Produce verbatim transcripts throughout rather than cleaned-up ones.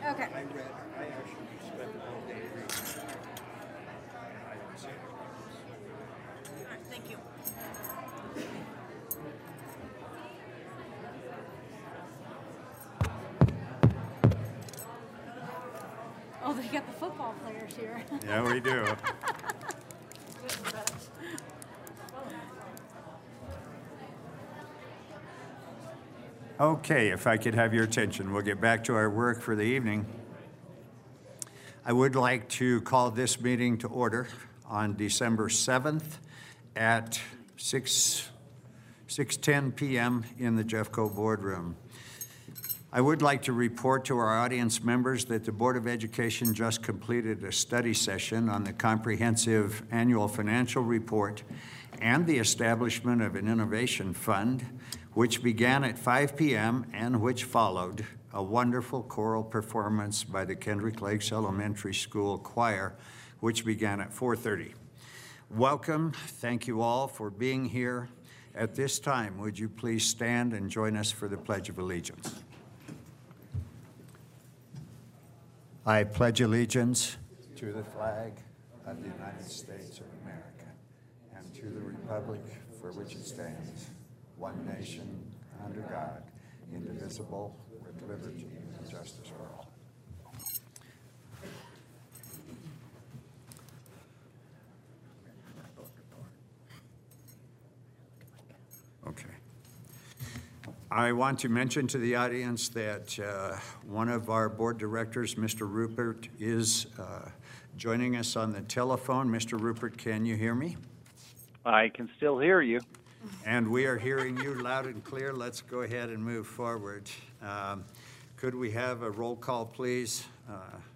Okay. I read, I actually spent the whole day reading. I don't see it. All right, thank you. Oh, they got the football players here. Yeah, we do. Okay, if I could have your attention, we'll get back to our work for the evening. I would like to call this meeting to order on December seventh at six ten p.m. in the Jeffco boardroom. I would like to report to our audience members that the Board of Education just completed a study session on the comprehensive annual financial report and the establishment of an innovation fund, which began at five p.m. and which followed a wonderful choral performance by the Kendrick Lakes Elementary School Choir, which began at four thirty. Welcome. Thank you all for being here. At this time, would you please stand and join us for the Pledge of Allegiance? I pledge allegiance to the flag of the United States of America and to the republic for which it stands, one nation, under God, indivisible, with liberty and justice for all. Okay. I want to mention to the audience that uh, one of our board directors, Mister Rupert, is uh, joining us on the telephone. Mister Rupert, can you hear me? I can still hear you. And we are hearing you loud and clear. Let's go ahead and move forward. Um, could we have a roll call, please? Uh,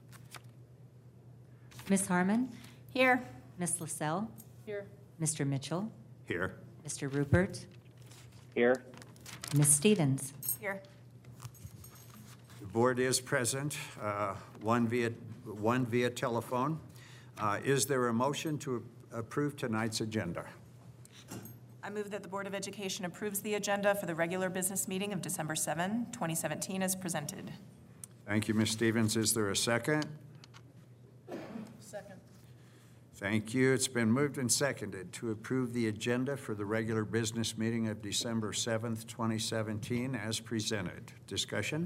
Miz Harmon? Here. Miz LaSalle? Here. Mister Mitchell? here. Mister Rupert? Here. Miz Stevens? Here. The board is present, uh, one via one via telephone. Uh, is there a motion to approve tonight's agenda? I move that the Board of Education approves the agenda for the regular business meeting of December seventh, twenty seventeen as presented. Thank you, Miz Stevens. Is there a second? Second. Thank you. It's been moved and seconded to approve the agenda for the regular business meeting of December seventh, twenty seventeen as presented. Discussion?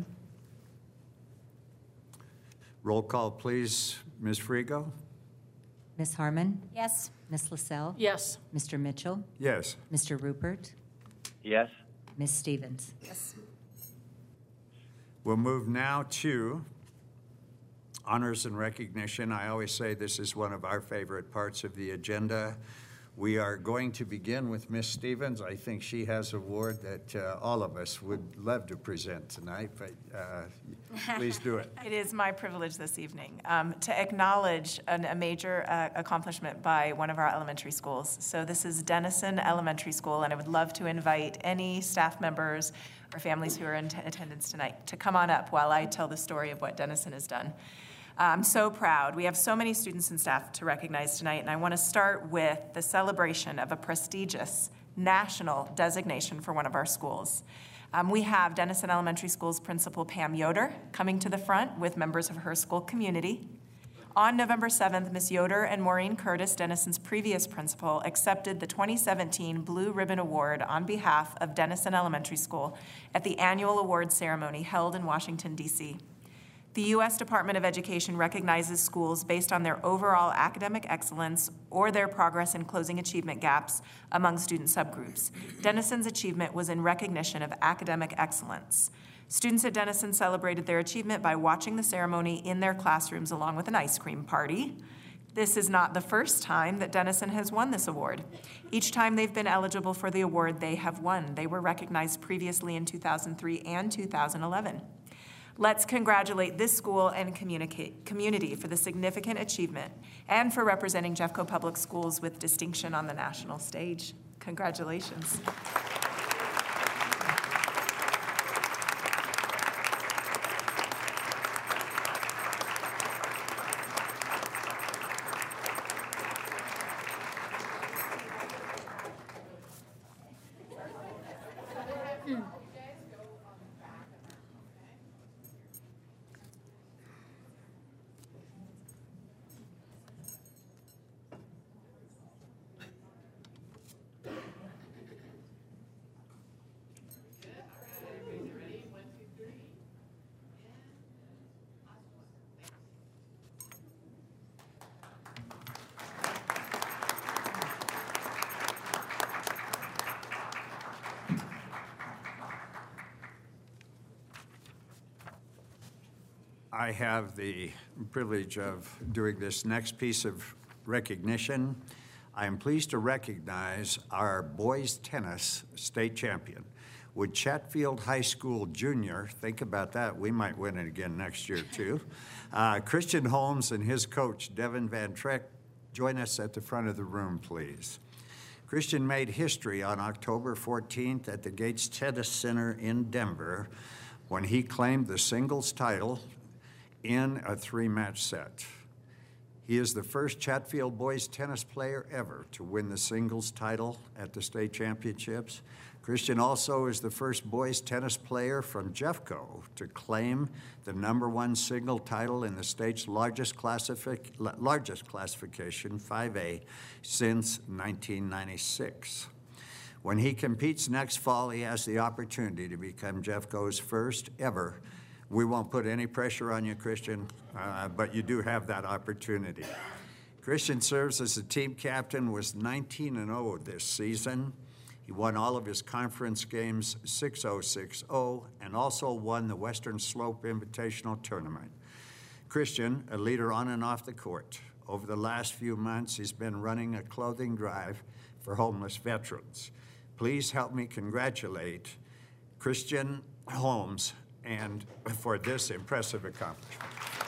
Roll call, please. Miz Frigo? Miz Harmon? Yes. Miz LaSalle? Yes. Mister Mitchell? Yes. Mister Rupert? Yes. Miz Stevens? Yes. We'll move now to honors and recognition. I always say this is one of our favorite parts of the agenda. We are going to begin with Miz Stevens. I think she has an award that uh, all of us would love to present tonight, but uh, please do it. It is my privilege this evening um, to acknowledge an, a major uh, accomplishment by one of our elementary schools. So this is Denison Elementary School, and I would love to invite any staff members or families who are in t- attendance tonight to come on up while I tell the story of what Denison has done. I'm so proud. We have so many students and staff to recognize tonight, and I want to start with the celebration of a prestigious national designation for one of our schools. Um, we have Denison Elementary School's principal, Pam Yoder, coming to the front with members of her school community. On November seventh, Miz Yoder and Maureen Curtis, Denison's previous principal, accepted the twenty seventeen Blue Ribbon Award on behalf of Denison Elementary School at the annual award ceremony held in Washington, D C The U S Department of Education recognizes schools based on their overall academic excellence or their progress in closing achievement gaps among student subgroups. Denison's achievement was in recognition of academic excellence. Students at Denison celebrated their achievement by watching the ceremony in their classrooms along with an ice cream party. This is not the first time that Denison has won this award. Each time they've been eligible for the award, they have won. They were recognized previously in two thousand three and two thousand eleven. Let's congratulate this school and communicate, community for the significant achievement and for representing Jeffco Public Schools with distinction on the national stage. Congratulations. I have the privilege of doing this next piece of recognition. I am pleased to recognize our boys tennis state champion. Would Chatfield High School Junior, think about that, we might win it again next year too. Uh, Christian Holmes and his coach, Devin Van Treck, join us at the front of the room, please. Christian made history on October fourteenth at the Gates Tennis Center in Denver when he claimed the singles title in a three-match set. He is the first Chatfield boys tennis player ever to win the singles title at the state championships. Christian also is the first boys tennis player from Jeffco to claim the number one single title in the state's largest, classific largest classification, five A, since nineteen ninety-six. When he competes next fall, he has the opportunity to become Jeffco's first ever. We won't put any pressure on you, Christian, uh, but you do have that opportunity. Christian serves as the team captain, was nineteen and oh this season. He won all of his conference games six oh, six oh, and also won the Western Slope Invitational Tournament. Christian, a leader on and off the court. Over the last few months, he's been running a clothing drive for homeless veterans. Please help me congratulate Christian Holmes and for this impressive accomplishment.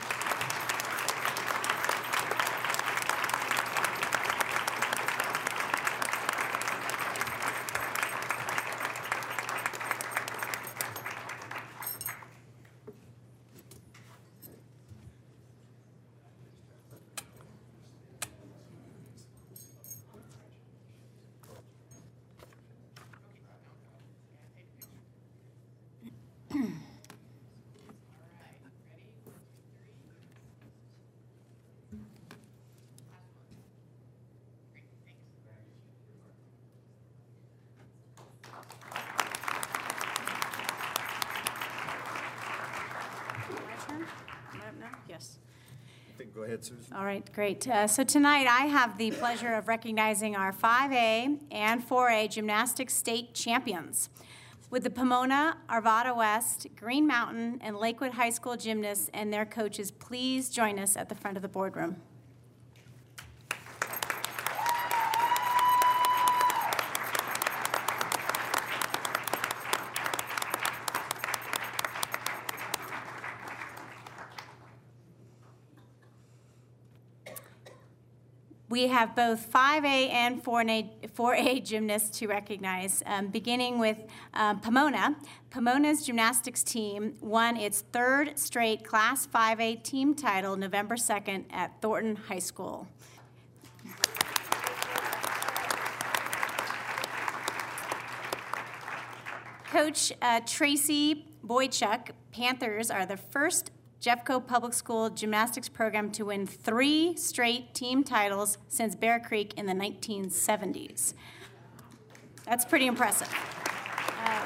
Yes. Go ahead, Susan. All right, great. Uh, so tonight I have the pleasure of recognizing our five A and four A gymnastics state champions. With the Pomona, Arvada West, Green Mountain, and Lakewood High School gymnasts and their coaches, please join us at the front of the boardroom. We have both five A and four A gymnasts to recognize, um, beginning with um, Pomona. Pomona's gymnastics team won its third straight Class five A team title November second at Thornton High School. Coach uh, Tracy Boychuk, Panthers are the first Jeffco Public School gymnastics program to win three straight team titles since Bear Creek in the nineteen seventies. That's pretty impressive. Um,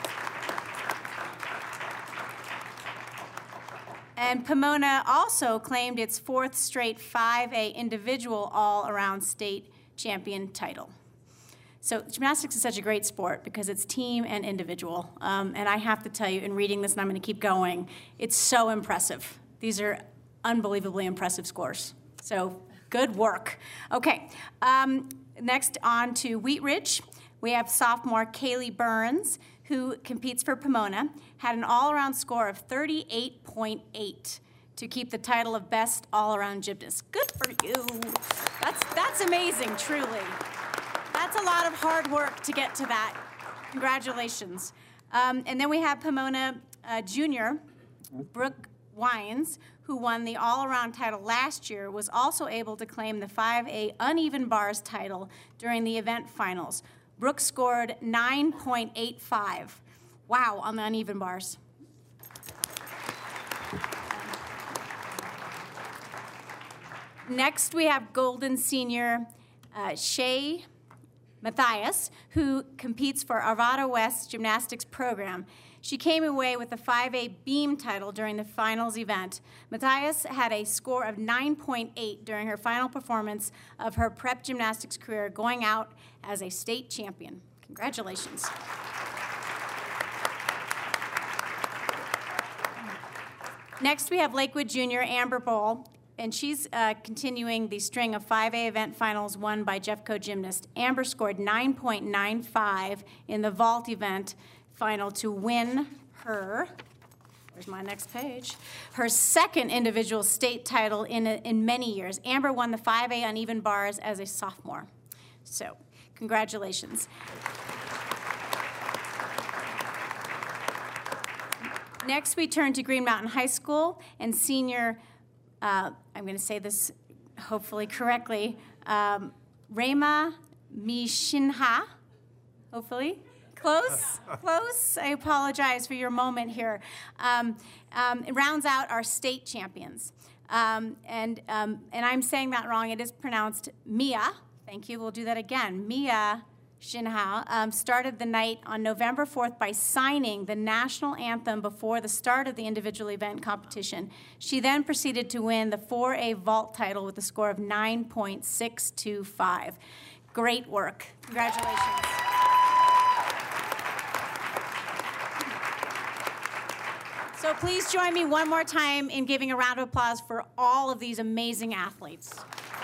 and Pomona also claimed its fourth straight five A individual all-around state champion title. So gymnastics is such a great sport because it's team and individual. Um, and I have to tell you, in reading this, and I'm going to keep going, it's so impressive. These are unbelievably impressive scores. So good work. Okay, um, next on to Wheat Ridge. We have sophomore Kaylee Burns, who competes for Pomona, had an all-around score of thirty-eight point eight to keep the title of best all-around gymnast. Good for you. That's, that's amazing, truly. That's a lot of hard work to get to that. Congratulations. Um, and then we have Pomona uh, Junior, Brooke Wines, who won the all-around title last year, was also able to claim the five A uneven bars title during the event finals. Brooke scored nine point eight five. Wow, on the uneven bars. Next, we have Golden Senior uh, Shay Matthias, who competes for Arvada West Gymnastics Program. She came away with the five A beam title during the finals event. Matthias had a score of nine point eight during her final performance of her prep gymnastics career, going out as a state champion. Next, we have Lakewood Junior Amber Bowl, and she's uh, continuing the string of five A event finals won by Jeffco gymnast. Amber scored nine point nine five in the vault event final to win her, where's my next page, her second individual state title in, a, in many years. Amber won the five A uneven bars as a sophomore. So, congratulations. Next, we turn to Green Mountain High School and senior, uh, I'm going to say this hopefully correctly, um, Rema Mishinha, hopefully. Close, close. I apologize for your moment here. Um, um, it rounds out our state champions. Um, and, um, and I'm saying that wrong. It is pronounced Mia. Thank you. We'll do that again. Mia Shinha um, started the night on November fourth by signing the national anthem before the start of the individual event competition. She then proceeded to win the four A vault title with a score of nine point six two five. Great work. Congratulations. So please join me one more time in giving a round of applause for all of these amazing athletes.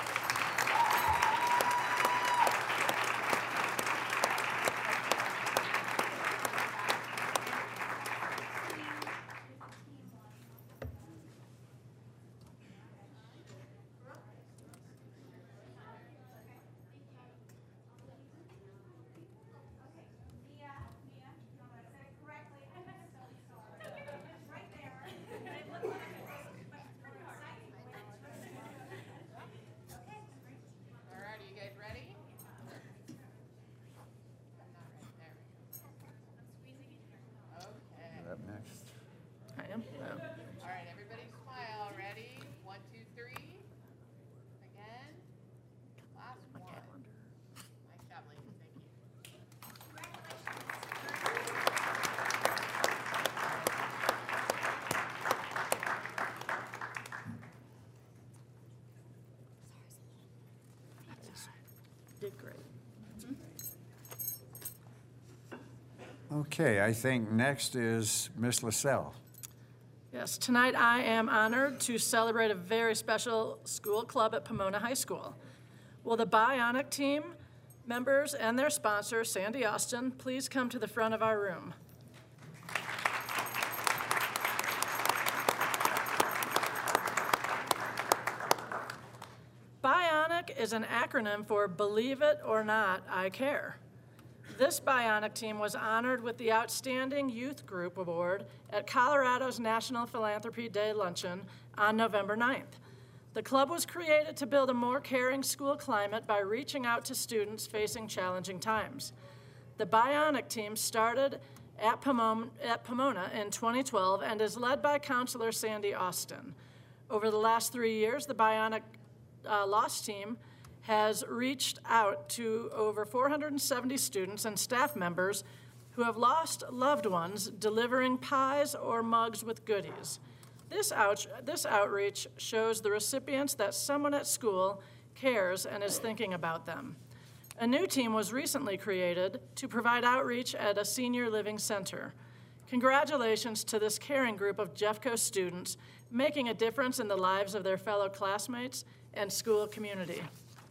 Up next. I am. Oh. All right, everybody smile. Ready? One, two, three. Again. Last one. Nice job, ladies. Thank you. Did great. Okay, I think next is Miss LaSalle. Yes, tonight I am honored to celebrate a very special school club at Pomona High School. Will the Bionic team members and their sponsor, Sandy Austin, please come to the front of our room? Bionic is an acronym for Believe It or Not, I Care. This Bionic team was honored with the Outstanding Youth Group Award at Colorado's National Philanthropy Day Luncheon on November ninth. The club was created to build a more caring school climate by reaching out to students facing challenging times. The Bionic team started at Pomona, at Pomona in twenty twelve and is led by counselor Sandy Austin. Over the last three years, the Bionic uh, Lost team has reached out to over four hundred seventy students and staff members who have lost loved ones, delivering pies or mugs with goodies. This, out, this outreach shows the recipients that someone at school cares and is thinking about them. A new team was recently created to provide outreach at a senior living center. Congratulations to this caring group of Jeffco students making a difference in the lives of their fellow classmates and school community.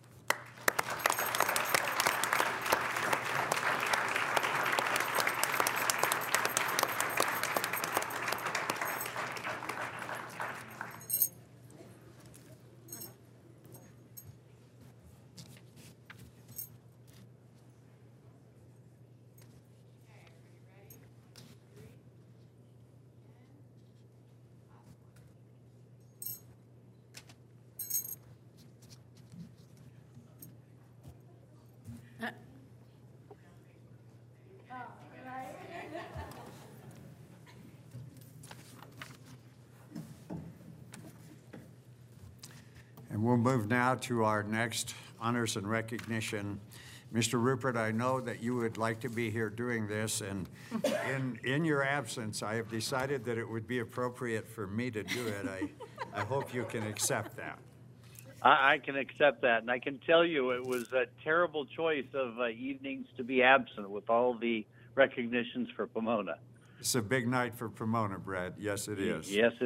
And we'll move now to our next honors and recognition. Mister Rupert, I know that you would like to be here doing this, and in, in your absence, I have decided that it would be appropriate for me to do it. I, I hope you can accept that. I, I can accept that, and I can tell you it was a terrible choice of uh, evenings to be absent with all the recognitions for Pomona. It's a big night for Pomona, Brad. Yes, it is. Yes, it is.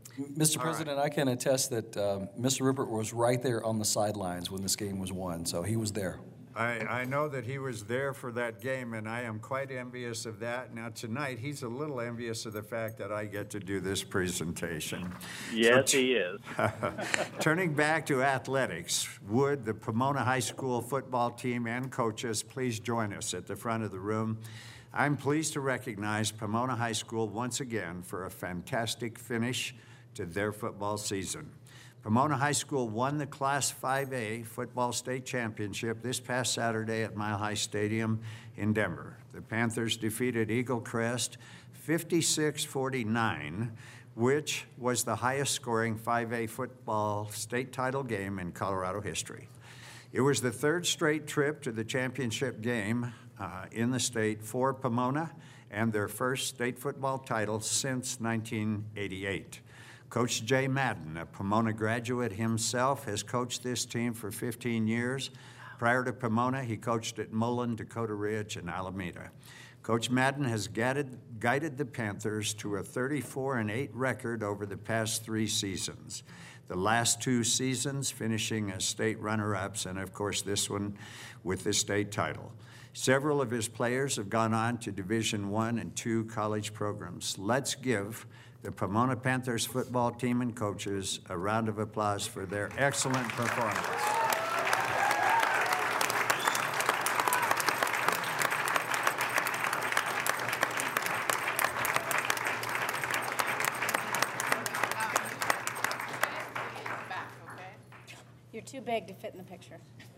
Mister President, I can attest that uh, Mister Rupert was right there on the sidelines when this game was won, so he was there. I, I know that he was there for that game, and I am quite envious of that. Now, tonight, he's a little envious of the fact that I get to do this presentation. Yes, So, he is. Turning back to athletics, would the Pomona High School football team and coaches please join us at the front of the room? I'm pleased to recognize Pomona High School once again for a fantastic finish to their football season. Pomona High School won the Class five A football state championship this past Saturday at Mile High Stadium in Denver. The Panthers defeated Eagle Crest fifty-six forty-nine, which was the highest scoring five A football state title game in Colorado history. It was the third straight trip to the championship game uh, in the state for Pomona and their first state football title since nineteen eighty-eight. Coach Jay Madden, a Pomona graduate himself, has coached this team for fifteen years. Prior to Pomona, he coached at Mullen, Dakota Ridge, and Alameda. Coach Madden has guided, guided the Panthers to a thirty-four and eight record over the past three seasons. The last two seasons finishing as state runner-ups, and of course this one with the state title. Several of his players have gone on to Division One and Two college programs. Let's give the Pomona Panthers football team and coaches a round of applause for their excellent performance. Back, okay? You're too big to fit in the picture.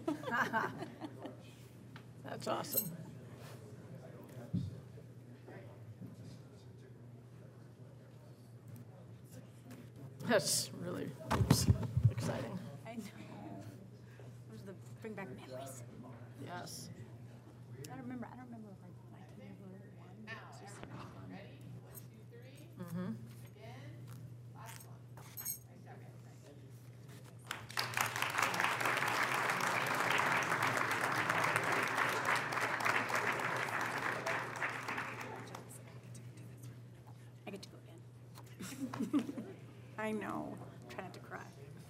That's awesome. That's really, oops, exciting. I know. Those are the bring back memories. Yes. I don't remember. I don't remember if I, I can remember one. Now, everyone, ready? One, two, three. Mm-hmm. Again. Last one. Nice job, guys. I get to go again. I know. I'm trying not to cry.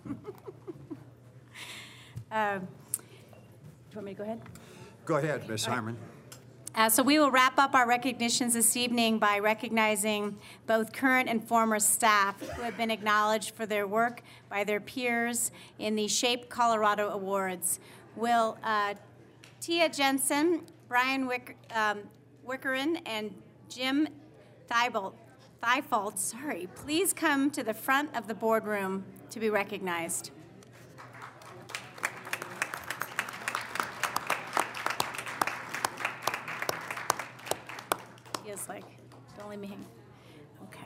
um, do you want me to go ahead? Go ahead, Miz Harmon. Uh, so we will wrap up our recognitions this evening by recognizing both current and former staff who have been acknowledged for their work by their peers in the SHAPE Colorado Awards. Will uh, Tia Jensen, Brian Wick, um, Wickerin, and Jim Thibault, Thibault, sorry, please come to the front of the boardroom to be recognized. Feels like, don't leave me hang. Okay.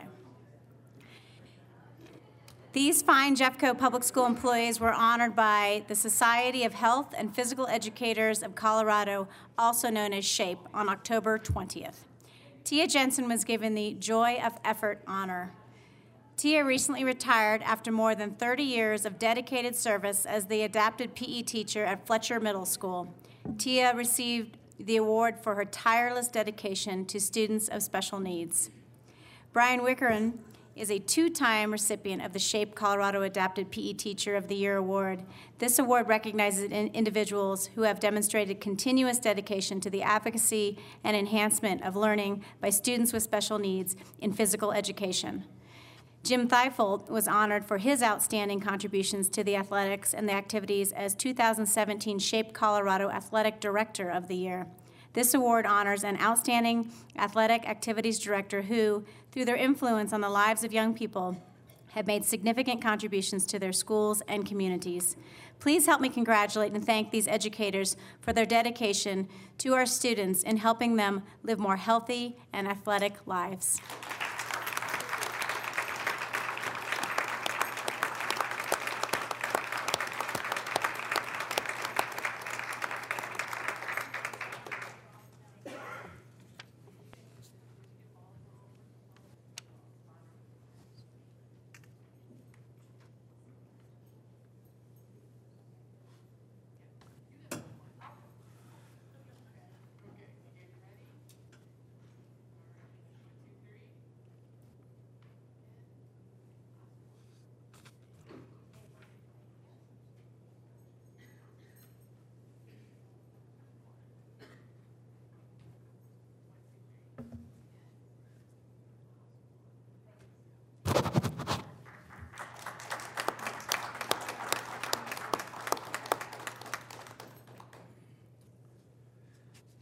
These fine Jeffco Public School employees were honored by the Society of Health and Physical Educators of Colorado, also known as SHAPE, on October twentieth. Tia Jensen was given the Joy of Effort honor. Tia recently retired after more than thirty years of dedicated service as the adapted P E teacher at Fletcher Middle School. Tia received the award for her tireless dedication to students of special needs. Brian Wickerin is a two-time recipient of the SHAPE Colorado Adapted P E Teacher of the Year Award. This award recognizes in individuals who have demonstrated continuous dedication to the advocacy and enhancement of learning by students with special needs in physical education. Jim Thibault was honored for his outstanding contributions to the athletics and the activities as two thousand seventeen SHAPE Colorado Athletic Director of the Year. This award honors an outstanding athletic activities director who, through their influence on the lives of young people, have made significant contributions to their schools and communities. Please help me congratulate and thank these educators for their dedication to our students in helping them live more healthy and athletic lives.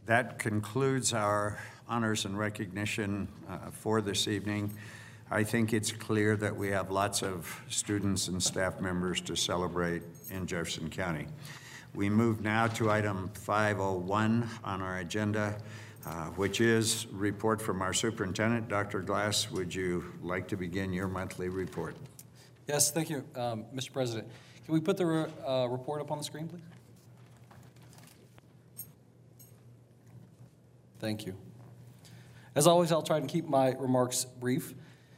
That concludes our honors and recognition uh, for this evening. I think it's clear that we have lots of students and staff members to celebrate in Jefferson County. We move now to item five oh one on our agenda, uh, which is report from our superintendent. Doctor Glass, would you like to begin your monthly report? Yes, thank you, um, Mister President. Can we put the re- uh, report up on the screen, please? Thank you. As always, I'll try and keep my remarks brief.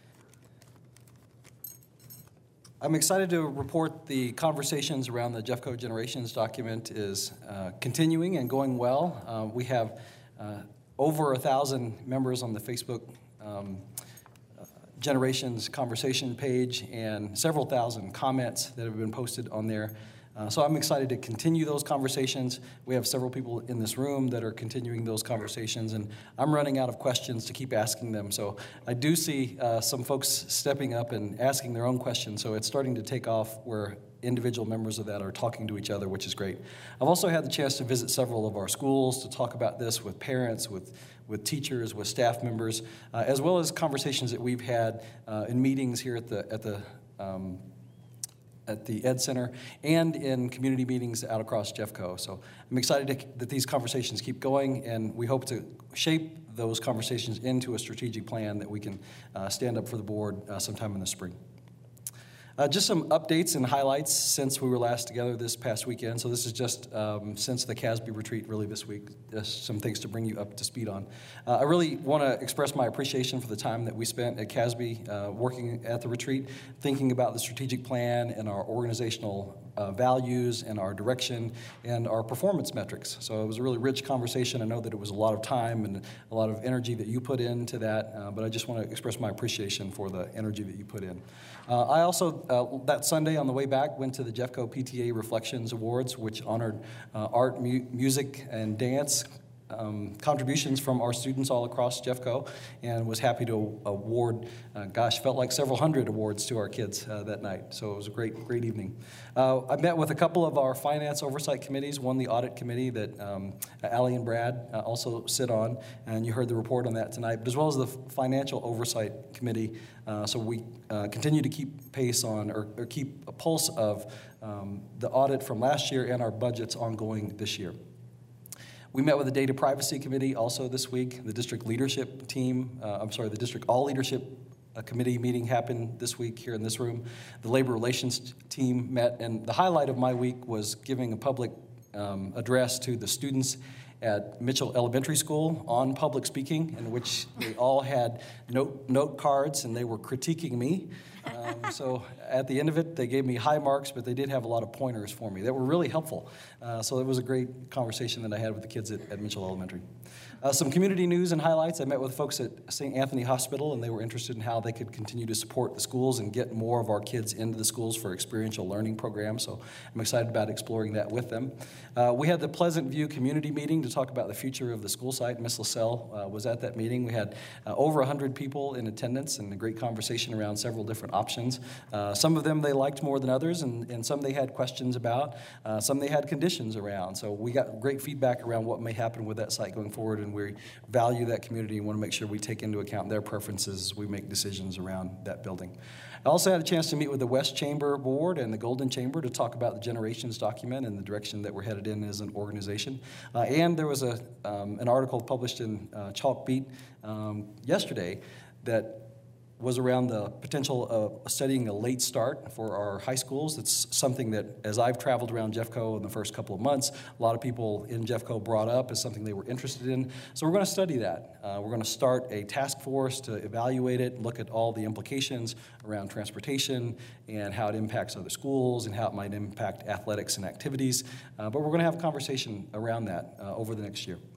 I'm excited to report the conversations around the Jeffco Generations document is uh, continuing and going well. Uh, we have uh, over a thousand members on the Facebook um, uh, Generations conversation page and several thousand comments that have been posted on there. Uh, so I'm excited to continue those conversations. We have several people in this room that are continuing those conversations, and I'm running out of questions to keep asking them. So I do see uh, some folks stepping up and asking their own questions, so it's starting to take off where individual members of that are talking to each other, which is great. I've also had the chance to visit several of our schools to talk about this with parents, with with teachers, with staff members, uh, as well as conversations that we've had uh, in meetings here at the at the um, at the Ed Center and in community meetings out across Jeffco. So I'm excited to, that these conversations keep going, and we hope to shape those conversations into a strategic plan that we can uh, stand up for the board uh, sometime in the spring. Uh, just some updates and highlights since we were last together this past weekend. So this is just um, since the C A S B retreat really this week. Just some things to bring you up to speed on. Uh, I really want to express my appreciation for the time that we spent at C A S B uh, working at the retreat, thinking about the strategic plan and our organizational uh, values and our direction and our performance metrics. So it was a really rich conversation. I know that it was a lot of time and a lot of energy that you put into that, uh, but I just want to express my appreciation for the energy that you put in. Uh, I also, uh, that Sunday on the way back, went to the Jeffco P T A Reflections Awards, which honored uh, art, mu- music, and dance um, contributions from our students all across Jeffco, and was happy to award, uh, gosh, felt like several hundred awards to our kids uh, that night. So it was a great, great evening. Uh, I met with a couple of our finance oversight committees, one the audit committee that um, Allie and Brad uh, also sit on, and you heard the report on that tonight, but as well as the financial oversight committee. Uh, so we uh, continue to keep pace on, or, or keep a pulse of um, the audit from last year and our budgets ongoing this year. We met with the Data Privacy Committee also this week. The district leadership team, uh, I'm sorry, the district all leadership uh, committee meeting happened this week here in this room. The labor relations team met, and the highlight of my week was giving a public um, address to the students at Mitchell Elementary School on public speaking, in which they all had note, note cards and they were critiquing me. Um, so at the end of it, they gave me high marks, but they did have a lot of pointers for me that were really helpful. Uh, so it was a great conversation that I had with the kids at, at Mitchell Elementary. Uh, some community news and highlights. I met with folks at Saint Anthony Hospital, and they were interested in how they could continue to support the schools and get more of our kids into the schools for experiential learning programs. So I'm excited about exploring that with them. Uh, we had the Pleasant View community meeting to talk about the future of the school site. Miss LaSalle uh, was at that meeting. We had uh, over one hundred people in attendance and a great conversation around several different options. Uh, some of them they liked more than others, and, and some they had questions about. Uh, some they had conditions around. So we got great feedback around what may happen with that site going forward, and we value that community and want to make sure we take into account their preferences as we make decisions around that building. I also had a chance to meet with the West Chamber Board and the Golden Chamber to talk about the Generations document and the direction that we're headed in as an organization. Uh, and there was a um, an article published in uh, Chalkbeat um, yesterday that was around the potential of studying a late start for our high schools. It's something that, as I've traveled around Jeffco in the first couple of months, a lot of people in Jeffco brought up as something they were interested in. So we're going to study that. Uh, we're going to start a task force to evaluate it, look at all the implications around transportation and how it impacts other schools and how it might impact athletics and activities. Uh, but we're going to have a conversation around that uh, over the next year.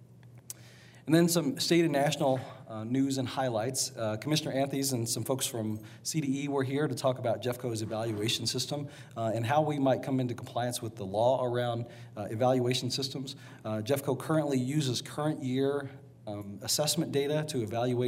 And then some state and national uh, news and highlights. Uh, Commissioner Anthes and some folks from C D E were here to talk about Jeffco's evaluation system uh, and how we might come into compliance with the law around uh, evaluation systems. Uh, Jeffco currently uses current year um, assessment data to evaluate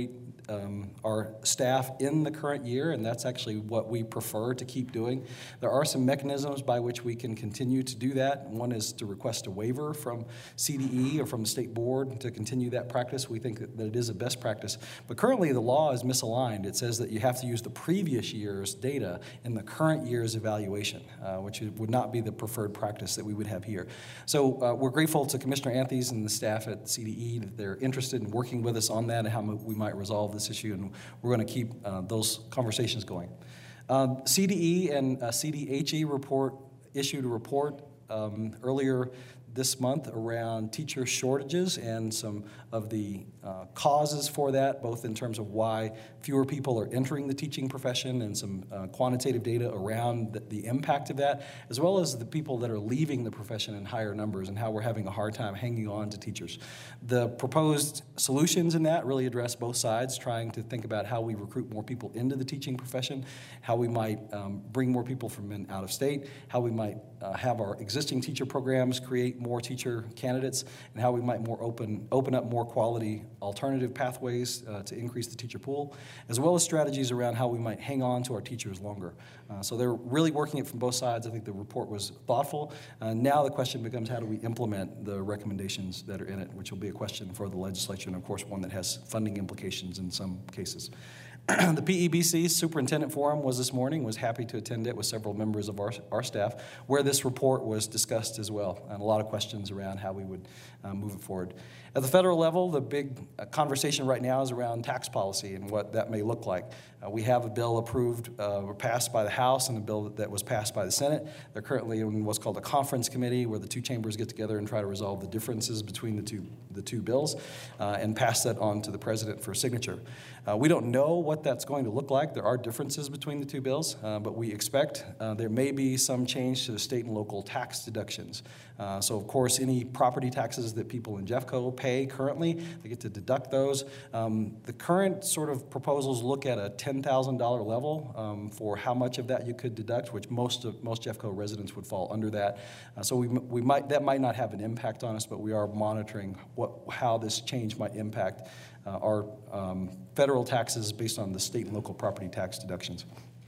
um, our staff in the current year, and that's actually what we prefer to keep doing. There are some mechanisms by which we can continue to do that. One is to request a waiver from C D E or from the state board to continue that practice. We think that, that it is a best practice. But currently the law is misaligned. It says that you have to use the previous year's data in the current year's evaluation, uh, which would not be the preferred practice that we would have here. So uh, we're grateful to Commissioner Anthes and the staff at C D E that they're interested in working with us on that and how we might resolve this issue, and we're going to keep uh, those conversations going. Um, C D E and uh, C D H E report issued a report um, earlier this month around teacher shortages and some of the uh, causes for that, both in terms of why fewer people are entering the teaching profession and some uh, quantitative data around the, the impact of that, as well as the people that are leaving the profession in higher numbers and how we're having a hard time hanging on to teachers. The proposed solutions in that really address both sides, trying to think about how we recruit more people into the teaching profession, how we might um, bring more people from in out of state, how we might uh, have our existing teacher programs create more teacher candidates, and how we might more open open up more quality alternative pathways uh, to increase the teacher pool, as well as strategies around how we might hang on to our teachers longer. Uh, so they're really working it from both sides. I think the report was thoughtful. Uh, now the question becomes, how do we implement the recommendations that are in it, which will be a question for the legislature, and of course one that has funding implications in some cases. The P E B C Superintendent Forum was this morning, was happy to attend it with several members of our, our staff, where this report was discussed as well, and a lot of questions around how we would uh, move it forward. At the federal level, the big uh, conversation right now is around tax policy and what that may look like. Uh, we have a bill approved uh, or passed by the House and a bill that was passed by the Senate. They're currently in what's called a conference committee, where the two chambers get together and try to resolve the differences between the two, the two bills uh, and pass that on to the president for signature. Uh, we don't know what that's going to look like. There are differences between the two bills, uh, but we expect uh, there may be some change to the state and local tax deductions. Uh, so, of course, any property taxes that people in Jeffco pay currently, they get to deduct those. Um, the current sort of proposals look at a ten thousand dollar level um, for how much of that you could deduct, which most of most Jeffco residents would fall under that. Uh, so we, we might that might not have an impact on us, but we are monitoring what how this change might impact uh, our um, federal taxes based on the state and local property tax deductions.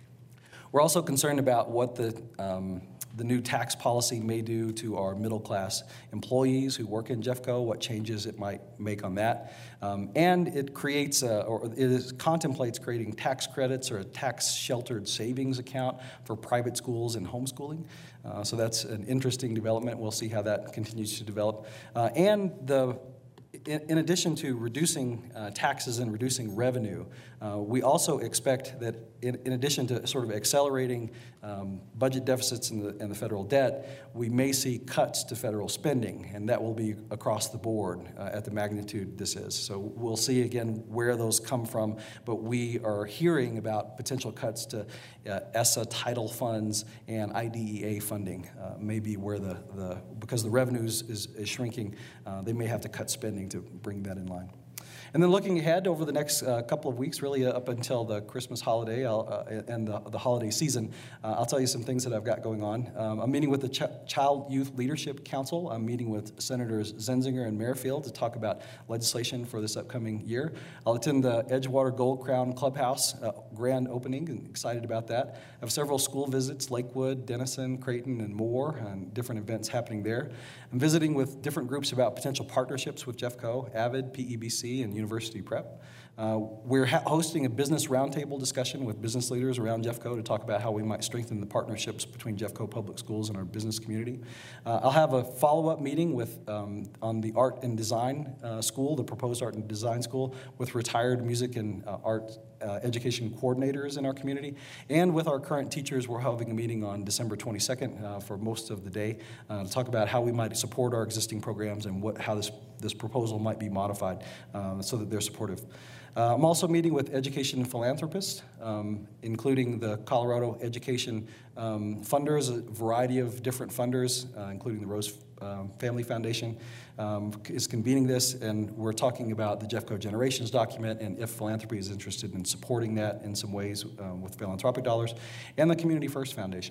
We're also concerned about what the um, the new tax policy may do to our middle-class employees who work in Jeffco, what changes it might make on that. Um, and it creates, a, or it is, contemplates creating tax credits or a tax-sheltered savings account for private schools and homeschooling. Uh, so that's an interesting development. We'll see how that continues to develop. Uh, and the In, in addition to reducing uh, taxes and reducing revenue, uh, we also expect that in, in addition to sort of accelerating um, budget deficits in the, in the federal debt, we may see cuts to federal spending, and that will be across the board uh, at the magnitude this is. So we'll see again where those come from, but we are hearing about potential cuts to uh, E S S A title funds and I D E A funding, uh, maybe where the, the because the revenues is, is shrinking, uh, they may have to cut spending to bring that in line. And then looking ahead over the next uh, couple of weeks, really up until the Christmas holiday I'll, uh, and the, the holiday season, uh, I'll tell you some things that I've got going on. Um, I'm meeting with the Ch- Child Youth Leadership Council. I'm meeting with Senators Zenzinger and Merrifield to talk about legislation for this upcoming year. I'll attend the Edgewater Gold Crown Clubhouse uh, grand opening, and excited about that. I have several school visits, Lakewood, Denison, Creighton, and more, and different events happening there. I'm visiting with different groups about potential partnerships with Jeffco, AVID, P E B C, and University Prep. Uh, we're ha- hosting a business roundtable discussion with business leaders around Jeffco to talk about how we might strengthen the partnerships between Jeffco Public Schools and our business community. Uh, I'll have a follow-up meeting with um, on the Art and Design uh, School, the proposed Art and Design School, with retired music and uh, art uh, education coordinators in our community. And with our current teachers, we're having a meeting on December twenty-second uh, for most of the day uh, to talk about how we might support our existing programs and what how this, this proposal might be modified uh, so that they're supportive. Uh, I'm also meeting with education philanthropists, um, including the Colorado Education um, Funders, a variety of different funders, uh, including the Rose um, Family Foundation, um, is convening this, and we're talking about the Jeffco Generations document and if philanthropy is interested in supporting that in some ways um, with philanthropic dollars, and the Community First Foundation.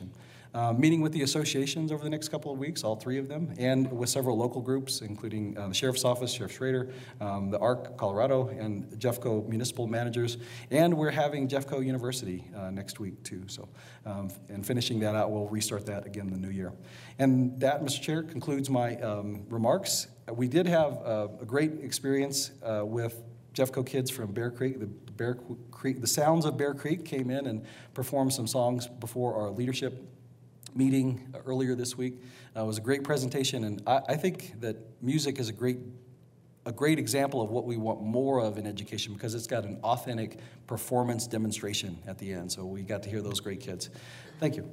uh, meeting with the associations over the next couple of weeks, all three of them, and with several local groups, including uh, the Sheriff's Office, Sheriff Schrader, um, the A R C Colorado, and Jeffco municipal managers. And we're having Jeffco University uh, next week, too. So, um, and finishing that out, we'll restart that again in the new year. And that, Mister Chair, concludes my um, remarks. We did have uh, a great experience uh, with Jeffco kids from Bear Creek. The Bear Creek, the Sounds of Bear Creek came in and performed some songs before our leadership meeting earlier this week. Uh, it was a great presentation, and I, I think that music is a great, a great example of what we want more of in education, because it's got an authentic performance demonstration at the end. So we got to hear those great kids. Thank you.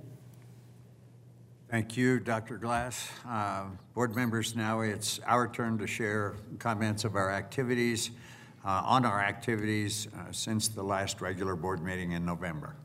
Thank you, Doctor Glass. Uh, board members, now it's our turn to share comments of our activities, uh, on our activities uh, since the last regular board meeting in November.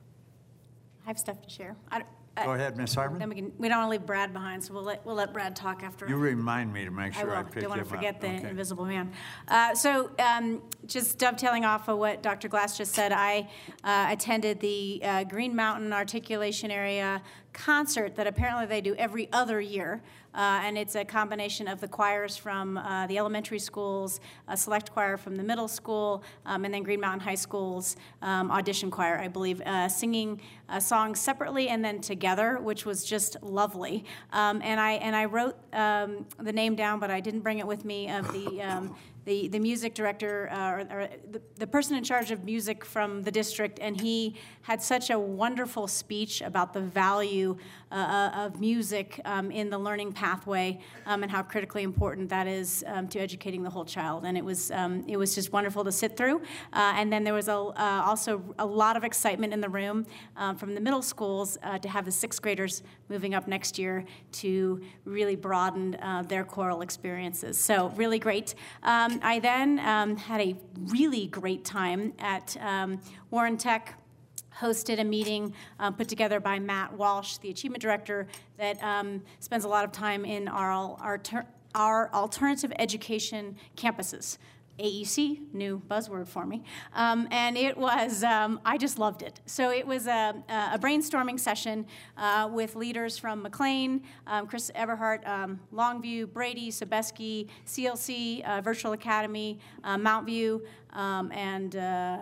I have stuff to share. I don't- I- Go ahead, Miz Harmon. Then we can, we don't want to leave Brad behind, so we'll let, we'll let Brad talk after. You remind me to make I sure I, will. pick Don't want him to forget up. the Okay. invisible man. Uh, so, um, just dovetailing off of what Doctor Glass just said, I uh, attended the uh, Green Mountain Articulation Area concert that apparently they do every other year. Uh, and it's a combination of the choirs from uh, the elementary schools, a select choir from the middle school, um, and then Green Mountain High School's um, audition choir, I believe, uh, singing uh, songs separately and then together, which was just lovely. Um, and I and I wrote um, the name down, but I didn't bring it with me, of the um, the, the music director, uh, or, or the, the person in charge of music from the district, and he had such a wonderful speech about the value uh, of music um, in the learning pathway, um, and how critically important that is um, to educating the whole child. And it was um, it was just wonderful to sit through. Uh, and then there was a, uh, also a lot of excitement in the room um, from the middle schools uh, to have the sixth graders moving up next year to really broaden uh, their choral experiences. So really great. Um, I then um, had a really great time at um, Warren Tech. Hosted a meeting uh, put together by Matt Walsh, the achievement director, that um, spends a lot of time in our, our, our alternative education campuses. A E C, new buzzword for me. Um, and it was, um, I just loved it. So it was a, a brainstorming session uh, with leaders from McLean, um, Chris Everhart, um, Longview, Brady, Sobeski, C L C, uh, Virtual Academy, uh, Mount View, um, and uh,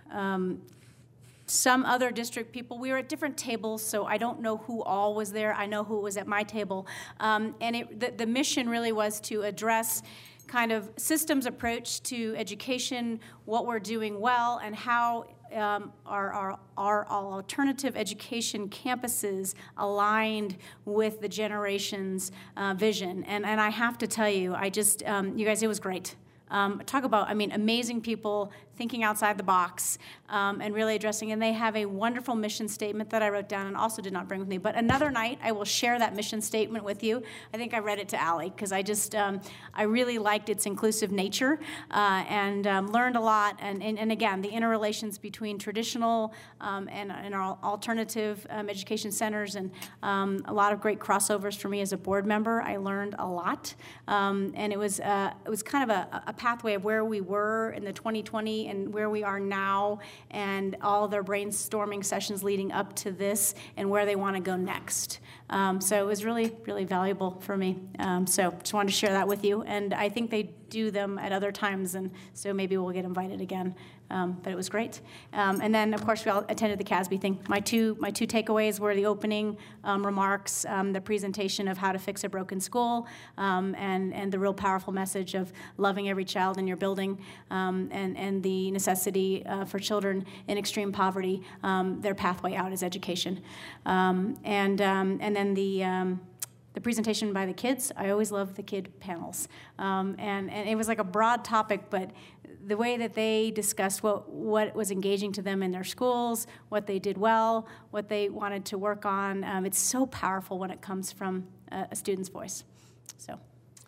um, some other district people. We were at different tables, so I don't know who all was there. I know who was at my table. Um, and it, the, the mission really was to address kind of systems approach to education, what we're doing well, and how um, our, our, our alternative education campuses aligned with the generation's uh, vision. And, and I have to tell you, I just, um, you guys, it was great. Um, talk about, I mean, amazing people thinking outside the box um, and really addressing, and they have a wonderful mission statement that I wrote down and also did not bring with me. But another night, I will share that mission statement with you. I think I read it to Allie because I just, um, I really liked its inclusive nature uh, and um, learned a lot. And, and, and again, the interrelations between traditional um, and, and our alternative um, education centers, and um, a lot of great crossovers for me as a board member. I learned a lot, um, and it was, uh, it was kind of a, a pathway of where we were in the twenty twenty and where we are now, and all their brainstorming sessions leading up to this and where they want to go next. Um, so it was really, really valuable for me. Um, so just wanted to share that with you. And I think they do them at other times, and so maybe we'll get invited again. Um, but it was great. Um, and then, of course, we all attended the C A S B thing. My two, my two takeaways were the opening um, remarks, um, the presentation of how to fix a broken school, um, and, and the real powerful message of loving every child in your building, um, and, and the necessity uh, for children in extreme poverty, um, their pathway out is education. Um, and, um, and then the... Um, The presentation by the kids, I always love the kid panels. Um, and, and it was like a broad topic, but the way that they discussed what, what was engaging to them in their schools, what they did well, what they wanted to work on, um, it's so powerful when it comes from a, a student's voice. So,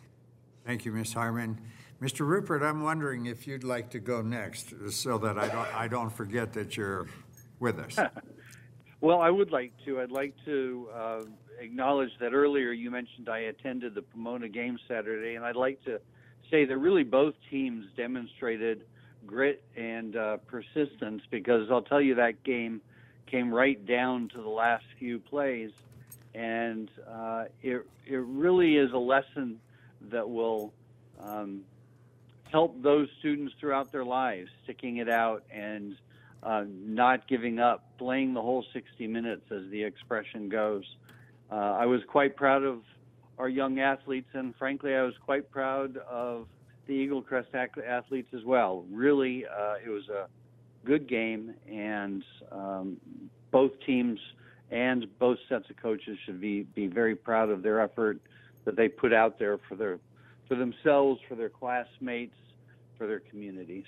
Thank you, Miz Harmon. Mister Rupert, I'm wondering if you'd like to go next so that I don't, I don't forget that you're with us. Well, I would like to. I'd like to uh, acknowledge that earlier you mentioned I attended the Pomona game Saturday, and I'd like to say that really both teams demonstrated grit and uh, persistence, because I'll tell you that game came right down to the last few plays, And uh, it, it really is a lesson that will um, help those students throughout their lives, sticking it out and uh, not giving up, playing the whole sixty minutes, as the expression goes. Uh, I was quite proud of our young athletes, and frankly, I was quite proud of the Eagle Crest athletes as well. Really, uh, it was a good game, and um, both teams and both sets of coaches should be, be very proud of their effort that they put out there for their for themselves, for their classmates, for their communities.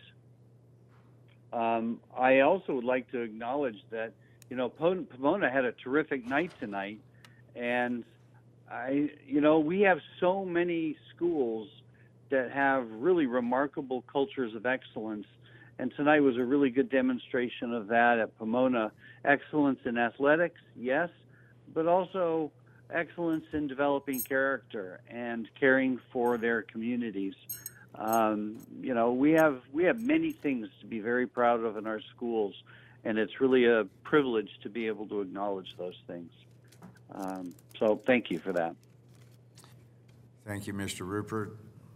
Um, I also would like to acknowledge that, you know, Pomona had a terrific night tonight, and I, you know, we have so many schools that have really remarkable cultures of excellence, and tonight was a really good demonstration of that at Pomona. Excellence in athletics, yes, but also excellence in developing character and caring for their communities. Um, you know, we have we have many things to be very proud of in our schools, and it's really a privilege to be able to acknowledge those things. Um, so thank you for that. Thank you, Mister Rupert.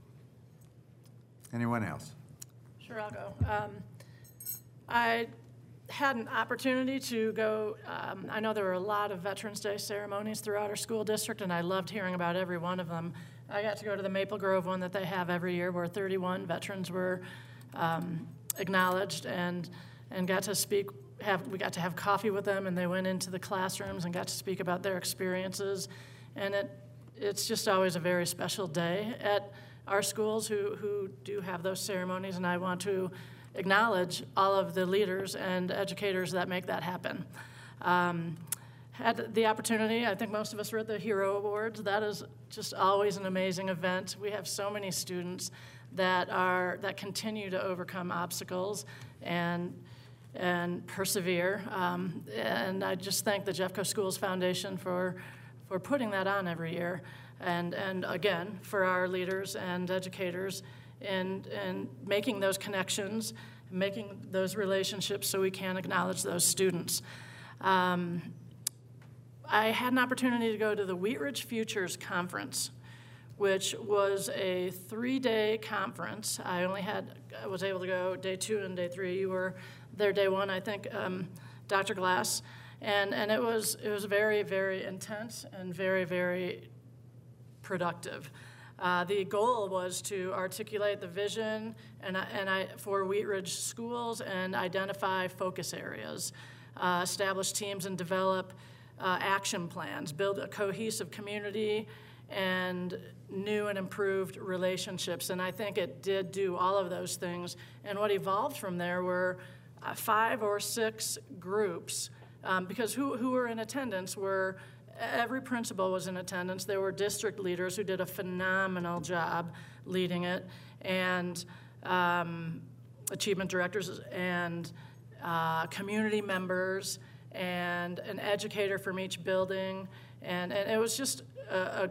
Anyone else? Sure, I'll go. Um, I had an opportunity to go, um, I know there were a lot of Veterans Day ceremonies throughout our school district, and I loved hearing about every one of them. I got to go to the Maple Grove one that they have every year, where thirty-one veterans were um, acknowledged, and and got to speak, have, we got to have coffee with them, and they went into the classrooms and got to speak about their experiences. And it it's just always a very special day at our schools who, who do have those ceremonies, and I want to acknowledge all of the leaders and educators that make that happen. Um, had the opportunity, I think most of us were at the Hero Awards. That is just always an amazing event. We have so many students that are that continue to overcome obstacles and and persevere. Um, and I just thank the Jeffco Schools Foundation for for putting that on every year. And and again, for our leaders and educators and and making those connections, making those relationships so we can acknowledge those students. Um, I had an opportunity to go to the Wheat Ridge Futures Conference, which was a three-day conference. I only had, I was able to go day two and day three. You were there day one, I think, um, Doctor Glass. And and it was it was very, very intense and very, very productive. Uh, the goal was to articulate the vision and, and I, for Wheat Ridge schools and identify focus areas, uh, establish teams and develop uh, action plans, build a cohesive community, and new and improved relationships. And I think it did do all of those things. And what evolved from there were uh, five or six groups, um, because who, who were in attendance were every principal was in attendance. There were district leaders who did a phenomenal job leading it, and um, achievement directors, and uh, community members, and an educator from each building. And, and it was just a, a,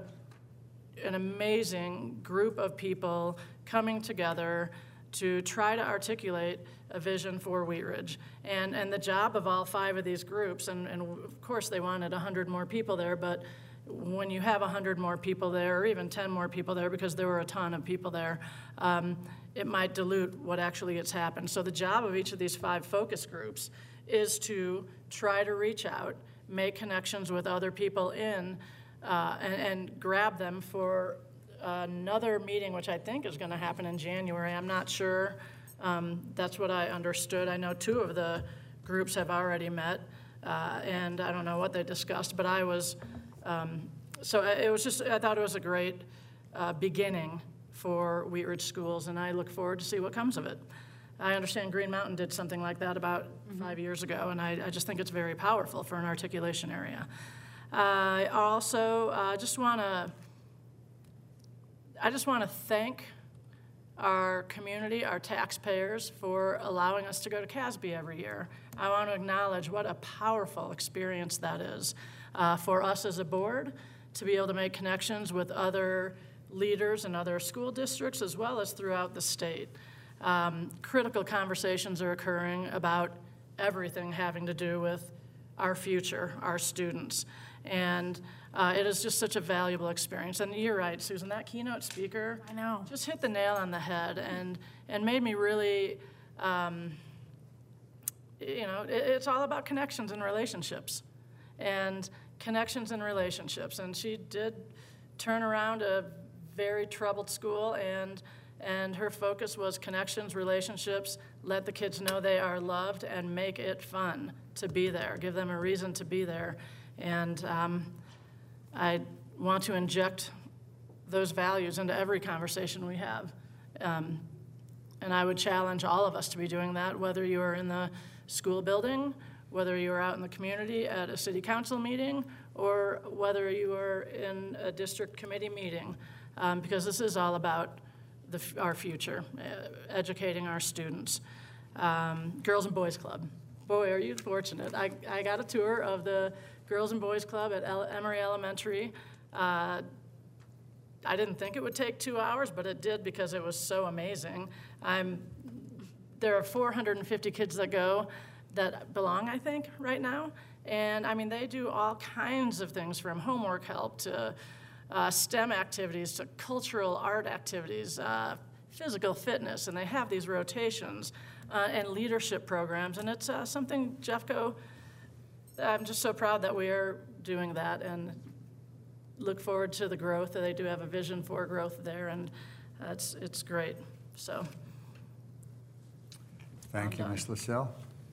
an amazing group of people coming together to try to articulate a vision for Wheat Ridge. And, and the job of all five of these groups, and, and of course they wanted one hundred more people there, but when you have one hundred more people there, or even ten more people there, because there were a ton of people there, um, it might dilute what actually gets happened. So the job of each of these five focus groups is to try to reach out, make connections with other people in, uh, and, and grab them for another meeting, which I think is going to happen in January. I'm not sure. Um, that's what I understood. I know two of the groups have already met, uh, and I don't know what they discussed, but I was, um, so it was just, I thought it was a great uh, beginning for Wheat Ridge Schools, and I look forward to see what comes of it. I understand Green Mountain did something like that about mm-hmm. five years ago, and I, I just think it's very powerful for an articulation area. Uh, I also uh, just want to I just want to thank our community, our taxpayers, for allowing us to go to C A S B every year. I want to acknowledge what a powerful experience that is uh, for us as a board to be able to make connections with other leaders and other school districts, as well as throughout the state. Um, critical conversations are occurring about everything having to do with our future, our students. And uh, it is just such a valuable experience. And you're right, Susan, that keynote speaker I know. just hit the nail on the head and, and made me really, um, you know, it, it's all about connections and relationships. And connections and relationships. And she did turn around a very troubled school, and and her focus was connections, relationships, let the kids know they are loved, and make it fun to be there, give them a reason to be there. And um, I want to inject those values into every conversation we have. Um, and I would challenge all of us to be doing that, whether you are in the school building, whether you are out in the community at a city council meeting, or whether you are in a district committee meeting, um, because this is all about the, our future, uh, educating our students. Um, Girls and Boys Club. Boy, are you fortunate. I, I got a tour of the Girls and Boys Club at El- Emory Elementary. Uh, I didn't think it would take two hours, but it did because it was so amazing. I'm, there are four hundred fifty kids that go that belong, I think, right now. And, I mean, they do all kinds of things from homework help to uh, STEM activities to cultural art activities, uh, physical fitness, and they have these rotations uh, and leadership programs. And it's uh, something Jeffco, I'm just so proud that we are doing that and look forward to the growth. They do have a vision for growth there, and uh, it's, it's great. So, Thank you, Miz LaSalle.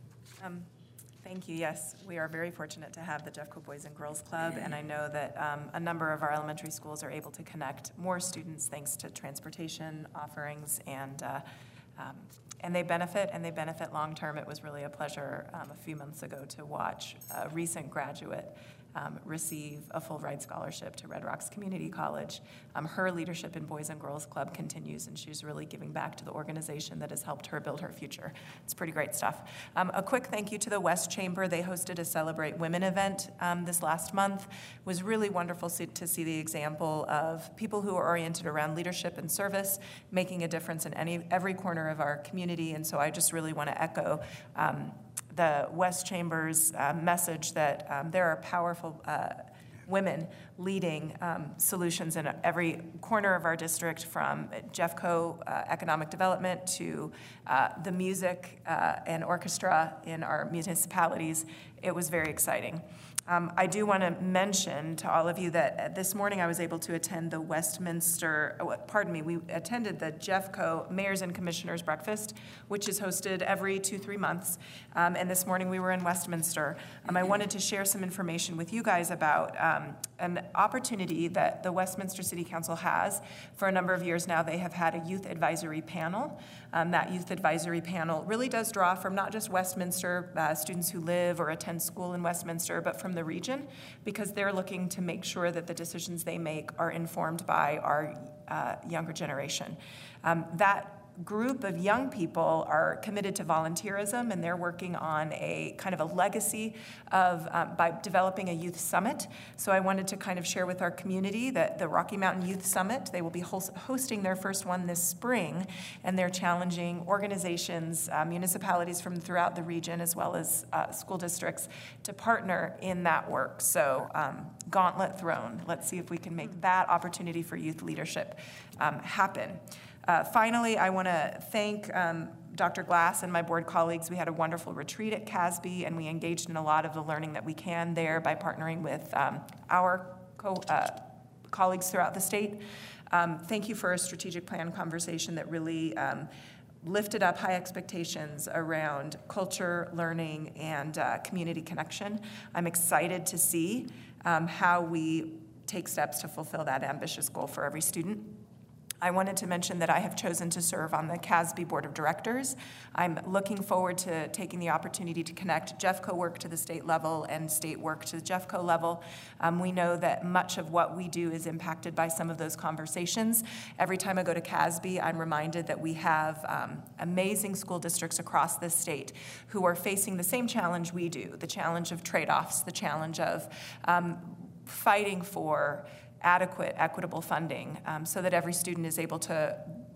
Um, Thank you. Yes, we are very fortunate to have the Jeffco Boys and Girls Club, and I know that um, a number of our elementary schools are able to connect more students thanks to transportation offerings, and uh, um, and they benefit, and they benefit long term. It was really a pleasure um, a few months ago to watch a recent graduate um, receive a full ride scholarship to Red Rocks Community College. Um, her leadership in Boys and Girls Club continues, and she's really giving back to the organization that has helped her build her future. It's pretty great stuff. Um, a quick thank you to the West Chamber. They hosted a Celebrate Women event um, this last month. It was really wonderful to see the example of people who are oriented around leadership and service, making a difference in any every corner of our community. And so I just really want to echo um, the West Chamber's uh, message that um, there are powerful uh, women leading um, solutions in every corner of our district, from Jeffco uh, Economic Development to uh, the music uh, and orchestra in our municipalities. It was very exciting. Um, I do want to mention to all of you that uh, this morning I was able to attend the Westminster, oh, pardon me, we attended the Jeffco Mayors and Commissioners Breakfast, which is hosted every two, three months. Um, and this morning we were in Westminster. Um, I wanted to share some information with you guys about um, an opportunity that the Westminster City Council has. For a number of years now, they have had a youth advisory panel. Um, that youth advisory panel really does draw from not just Westminster, uh, students who live or attend school in Westminster, but from the region, because they're looking to make sure that the decisions they make are informed by our uh, younger generation. Um, that group of young people are committed to volunteerism, and they're working on a kind of a legacy of um, by developing a youth summit. So I wanted to kind of share with our community that the Rocky Mountain Youth Summit, they will be host hosting their first one this spring, and they're challenging organizations, uh, municipalities from throughout the region, as well as uh, school districts, to partner in that work. So um, gauntlet thrown. Let's see if we can make that opportunity for youth leadership um, happen. Uh, finally, I want to thank um, Doctor Glass and my board colleagues. We had a wonderful retreat at Casby, and we engaged in a lot of the learning that we can there by partnering with um, our co uh, colleagues throughout the state. Um, thank you for a strategic plan conversation that really um, lifted up high expectations around culture, learning, and uh, community connection. I'm excited to see um, how we take steps to fulfill that ambitious goal for every student. I wanted to mention that I have chosen to serve on the Casby Board of Directors. I'm looking forward to taking the opportunity to connect Jeffco work to the state level and state work to the Jeffco level. Um, we know that much of what we do is impacted by some of those conversations. Every time I go to Casby, I'm reminded that we have um, amazing school districts across this state who are facing the same challenge we do, the challenge of trade-offs, the challenge of um, fighting for adequate, equitable funding um, so that every student is able to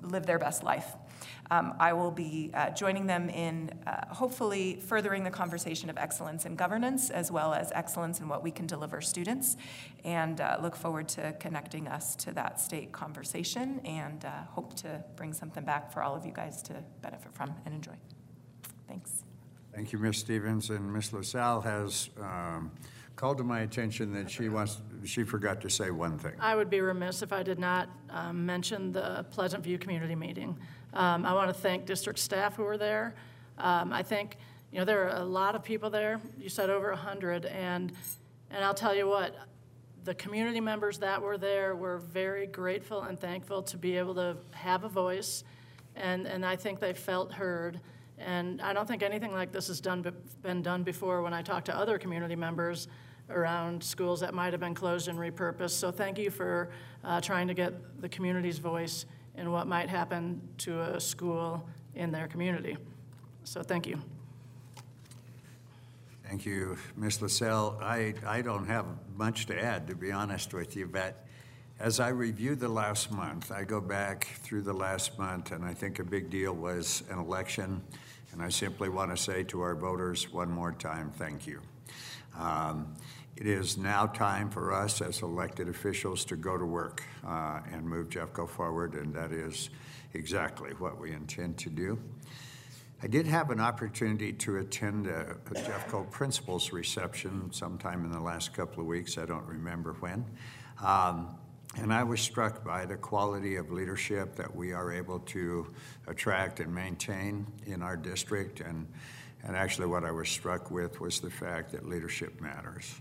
live their best life. Um, I will be uh, joining them in uh, hopefully furthering the conversation of excellence in governance as well as excellence in what we can deliver students, and uh, look forward to connecting us to that state conversation, and uh, hope to bring something back for all of you guys to benefit from and enjoy. Thanks. Thank you, Miz Stevens. And Miz LaSalle has um, called to my attention that she wants, she forgot to say one thing. I would be remiss if I did not um, mention the Pleasant View Community Meeting. Um, I want to thank district staff who were there. Um, I think, you know, there are a lot of people there. You said over one hundred, and and I'll tell you what, the community members that were there were very grateful and thankful to be able to have a voice, and, and I think they felt heard. And I don't think anything like this has done been done before when I talk to other community members around schools that might have been closed and repurposed. So thank you for uh, trying to get the community's voice in what might happen to a school in their community. So thank you. Thank you, Miz LaSalle. I, I don't have much to add, to be honest with you, but as I review the last month, I go back through the last month, and I think a big deal was an election, and I simply want to say to our voters one more time, thank you. Um, it is now time for us as elected officials to go to work uh, and move Jeffco forward, and that is exactly what we intend to do. I did have an opportunity to attend a, a Jeffco principal's reception sometime in the last couple of weeks. I don't remember when. Um, and I was struck by the quality of leadership that we are able to attract and maintain in our district. And, and actually what I was struck with was the fact that leadership matters.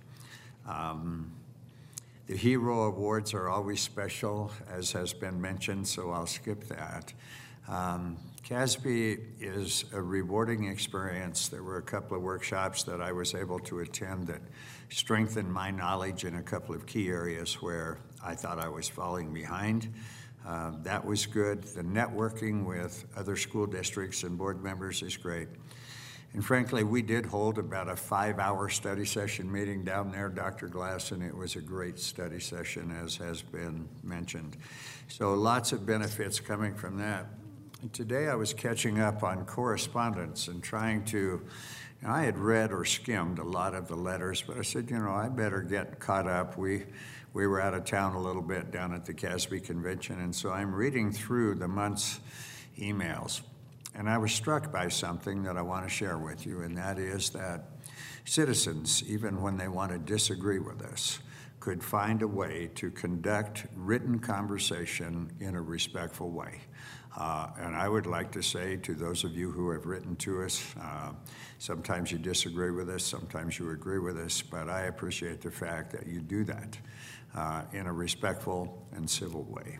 Um, the Hero Awards are always special, as has been mentioned, so I'll skip that. Um, C A S B is a rewarding experience. There were a couple of workshops that I was able to attend that strengthened my knowledge in a couple of key areas where I thought I was falling behind. Uh, that was good. The networking with other school districts and board members is great. And frankly, we did hold about a five-hour study session meeting down there, Doctor Glass, and it was a great study session, as has been mentioned. So lots of benefits coming from that. And today I was catching up on correspondence and trying to, you know, I had read or skimmed a lot of the letters, but I said, you know, I better get caught up. We, we were out of town a little bit down at the C A S B convention, and so I'm reading through the month's emails. And I was struck by something that I want to share with you, and that is that citizens, even when they want to disagree with us, could find a way to conduct written conversation in a respectful way. Uh, and I would like to say to those of you who have written to us, uh, sometimes you disagree with us, sometimes you agree with us, but I appreciate the fact that you do that uh, in a respectful and civil way.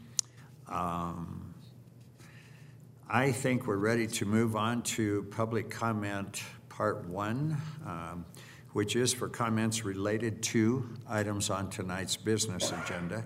Um, I think we're ready to move on to public comment part one, um, which is for comments related to items on tonight's business agenda.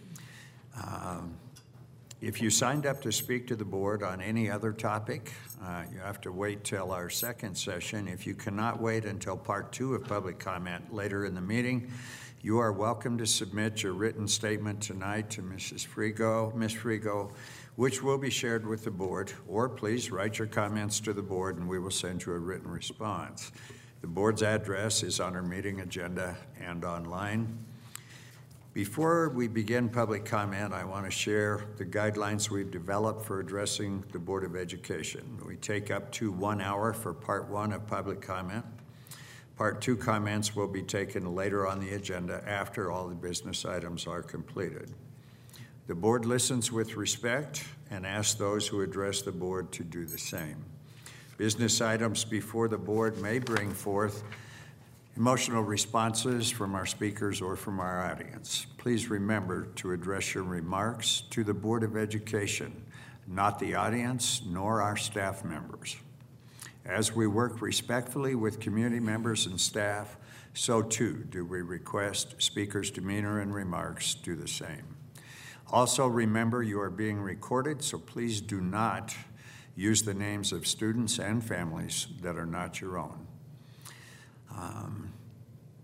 Um, if you signed up to speak to the board on any other topic, uh, you have to wait till our second session. If you cannot wait until part two of public comment later in the meeting, you are welcome to submit your written statement tonight to Missus Frigo, Miz Frigo, which will be shared with the board, or please write your comments to the board and we will send you a written response. The board's address is on our meeting agenda and online. Before we begin public comment, I want to share the guidelines we've developed for addressing the Board of Education. We take up to one hour for part one of public comment. Part two comments will be taken later on the agenda after all the business items are completed. The board listens with respect and asks those who address the board to do the same. Business items before the board may bring forth emotional responses from our speakers or from our audience. Please remember to address your remarks to the Board of Education, not the audience nor our staff members. As we work respectfully with community members and staff, so too do we request speakers' demeanor and remarks do the same. Also remember you are being recorded, so please do not use the names of students and families that are not your own. Um,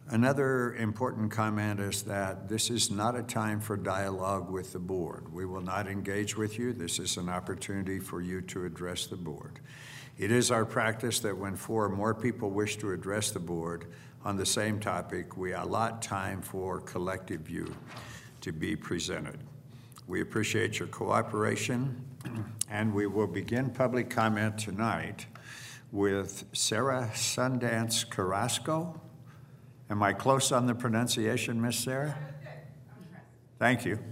Another important comment is that this is not a time for dialogue with the board. We will not engage with you. This is an opportunity for you to address the board. It is our practice that when four or more people wish to address the board on the same topic, we allot time for collective view to be presented. We appreciate your cooperation, and we will begin public comment tonight with Sarah Sundance Carrasco. Am I close on the pronunciation, Miss Sarah? Thank you.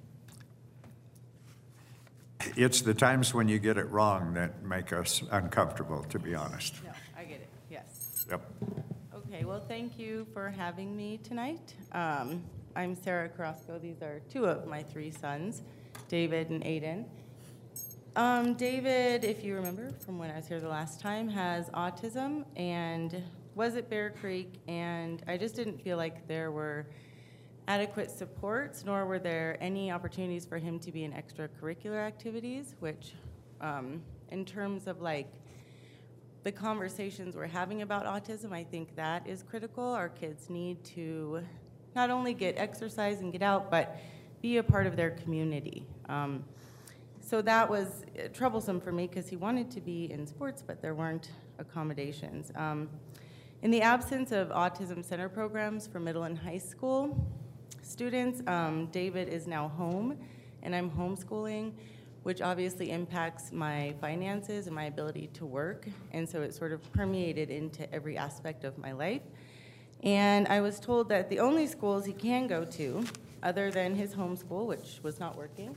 It's the times when you get it wrong that make us uncomfortable, to be honest. No, I get it, yes. Yep. Okay, well, thank you for having me tonight. Um, I'm Sarah Carrasco. These are two of my three sons, David and Aiden. Um, David, if you remember from when I was here the last time, has autism and was at Bear Creek, and I just didn't feel like there were adequate supports, nor were there any opportunities for him to be in extracurricular activities, which um, in terms of like the conversations we're having about autism, I think that is critical. Our kids need to not only get exercise and get out, but be a part of their community. Um, so that was troublesome for me because he wanted to be in sports, but there weren't accommodations. Um, in the absence of autism center programs for middle and high school students, um, David is now home, and I'm homeschooling, which obviously impacts my finances and my ability to work, and so it sort of permeated into every aspect of my life. And I was told that the only schools he can go to, other than his homeschool, which was not working,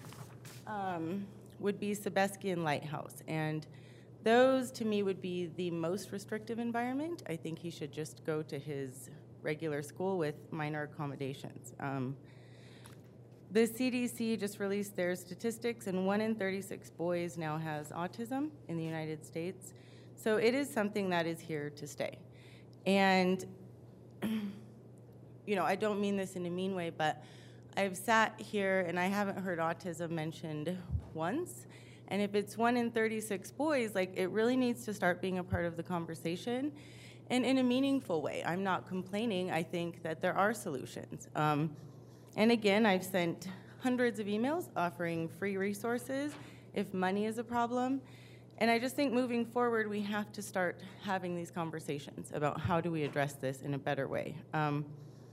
um, would be Sebeski and Lighthouse. And those, to me, would be the most restrictive environment. I think he should just go to his regular school with minor accommodations. Um, the C D C just released their statistics, and one in thirty-six boys now has autism in the United States. So it is something that is here to stay. And you know, I don't mean this in a mean way, but I've sat here and I haven't heard autism mentioned once. And if it's one in thirty-six boys, like, it really needs to start being a part of the conversation, and in a meaningful way. I'm not complaining. I think that there are solutions. Um, and again, I've sent hundreds of emails offering free resources if money is a problem. And I just think moving forward, we have to start having these conversations about how do we address this in a better way. Um,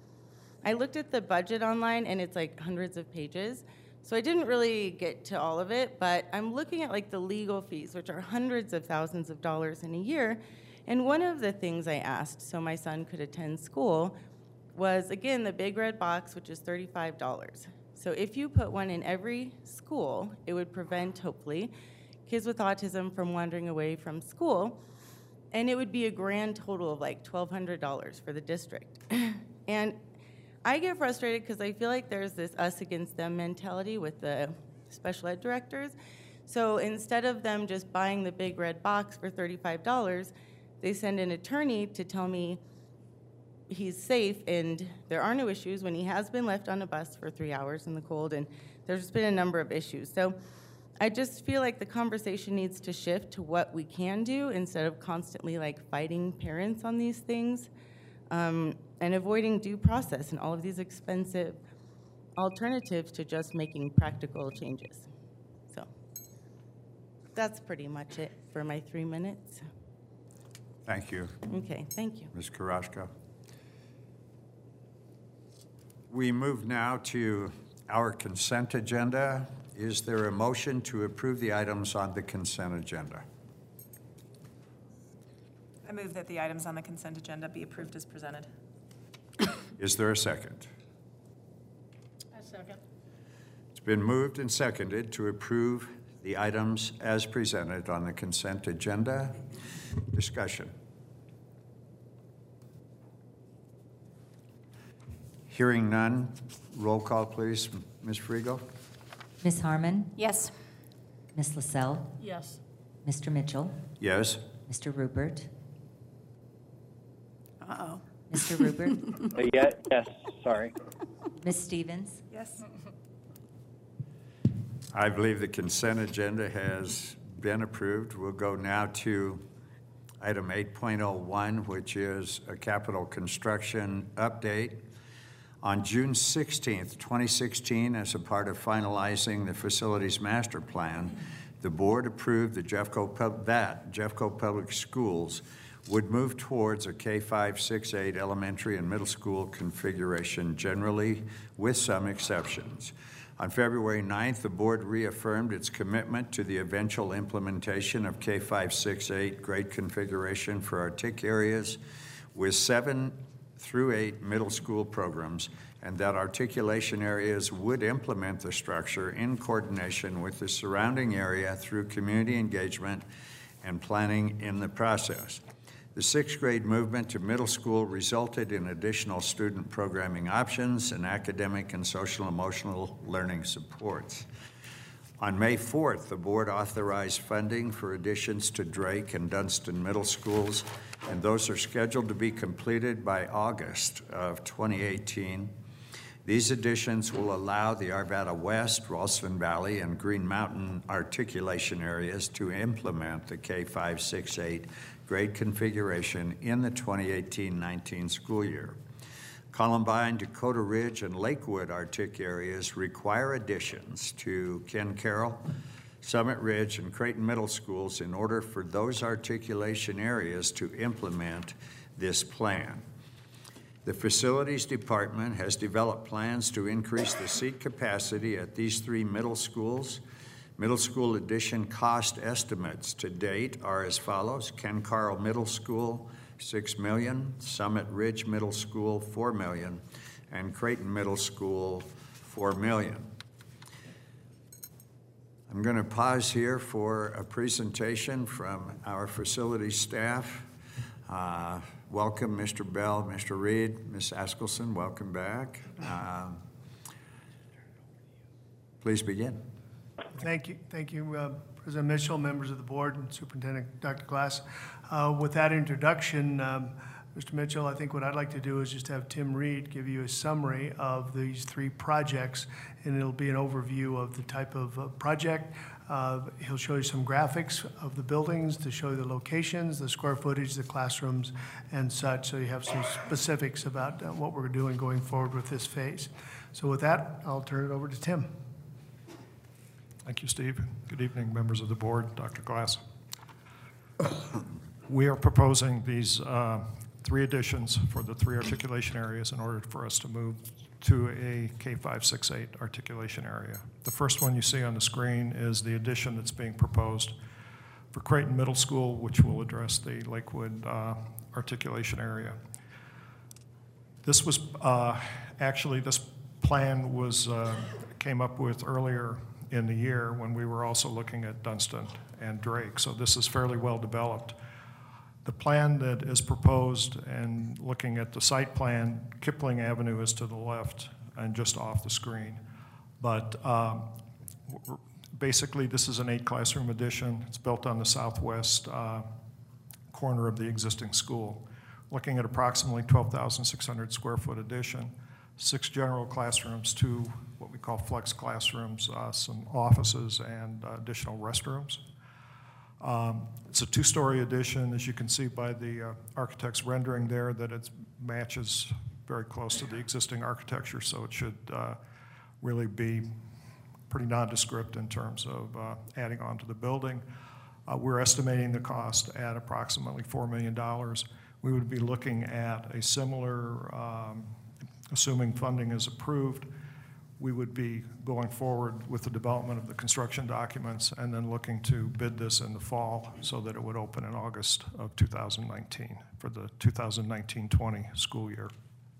I looked at the budget online, and it's like hundreds of pages. So I didn't really get to all of it, but I'm looking at like the legal fees, which are hundreds of thousands of dollars in a year. And one of the things I asked so my son could attend school was, again, the big red box, which is thirty-five dollars. So if you put one in every school, it would prevent, hopefully, kids with autism from wandering away from school. And it would be a grand total of like twelve hundred dollars for the district. And I get frustrated because I feel like there's this us against them mentality with the special ed directors. So instead of them just buying the big red box for thirty-five dollars, they send an attorney to tell me he's safe and there are no issues when he has been left on a bus for three hours in the cold, and there's been a number of issues. So I just feel like the conversation needs to shift to what we can do instead of constantly like fighting parents on these things, um, and avoiding due process and all of these expensive alternatives to just making practical changes. So that's pretty much it for my three minutes. Thank you. Okay, thank you. Miz Carrasco. We move now to our consent agenda. Is there a motion to approve the items on the consent agenda? I move that the items on the consent agenda be approved as presented. Is there a second? I second. It's been moved and seconded to approve the items as presented on the consent agenda. Discussion. Hearing none, roll call, please. Miz Frigo? Miz Harmon, Yes. Miz LaSalle, Yes. Mister Mitchell, Yes. Mister Rupert, Uh-oh. Mister Rupert, Uh, yeah, yes, sorry. Miz Stevens, Yes. I believe the consent agenda has been approved. We'll go now to Item eight point oh one, which is a capital construction update. On June sixteenth, twenty sixteen, as a part of finalizing the facilities master plan, the board approved the Jeffco Pub- that Jeffco Public Schools would move towards a K five, six, eight elementary and middle school configuration, generally with some exceptions. On February ninth, the board reaffirmed its commitment to the eventual implementation of K five, six, eight grade configuration for our TIC areas with seven through eight middle school programs, and that articulation areas would implement the structure in coordination with the surrounding area through community engagement and planning in the process. The sixth grade movement to middle school resulted in additional student programming options and academic and social emotional learning supports. On May fourth, the board authorized funding for additions to Drake and Dunston middle schools, and those are scheduled to be completed by August of twenty eighteen. These additions will allow the Arvada West, Ralston Valley, and Green Mountain articulation areas to implement the K five, six, eight grade configuration in the twenty eighteen nineteen school year. Columbine, Dakota Ridge, and Lakewood Artic areas require additions to Ken Carroll, Summit Ridge, and Creighton Middle Schools in order for those articulation areas to implement this plan. The Facilities Department has developed plans to increase the seat capacity at these three middle schools. Middle school addition cost estimates to date are as follows: Ken Carroll Middle School, six million dollars, Summit Ridge Middle School, four million dollars, and Creighton Middle School, four million dollars. I'm going to pause here for a presentation from our facilities staff. Uh, welcome, Mister Bell, Mister Reed, Miz Askelson, welcome back. Uh, please begin. Thank you, thank you, uh, President Mitchell, members of the board, and Superintendent Doctor Glass. Uh, with that introduction, um, Mister Mitchell, I think what I'd like to do is just have Tim Reed give you a summary of these three projects, and it'll be an overview of the type of uh, project. Uh, he'll show you some graphics of the buildings to show you the locations, the square footage, the classrooms, and such, so you have some specifics about uh, what we're doing going forward with this phase. So with that, I'll turn it over to Tim. Thank you, Steve. Good evening, members of the board, Doctor Glass. We are proposing these uh, three additions for the three articulation areas in order for us to move to a K five, six, eight articulation area. The first one you see on the screen is the addition that's being proposed for Creighton Middle School, which will address the Lakewood uh, articulation area. This was uh, actually, this plan was uh, came up with earlier in the year when we were also looking at Dunston and Drake. So this is fairly well developed. The plan that is proposed, and looking at the site plan, Kipling Avenue is to the left and just off the screen. But um, basically this is an eight classroom addition. It's built on the southwest uh, corner of the existing school. Looking at approximately twelve thousand six hundred square foot addition, six general classrooms, two what we call flex classrooms, uh, some offices, and uh, additional restrooms. Um, it's a two-story addition, as you can see by the uh, architect's rendering there, that it matches very close to the existing architecture, so it should uh, really be pretty nondescript in terms of uh, adding on to the building. Uh, we're estimating the cost at approximately four million dollars. We would be looking at a similar, um, assuming funding is approved, we would be going forward with the development of the construction documents and then looking to bid this in the fall so that it would open in August of two thousand nineteen for the two thousand nineteen twenty school year.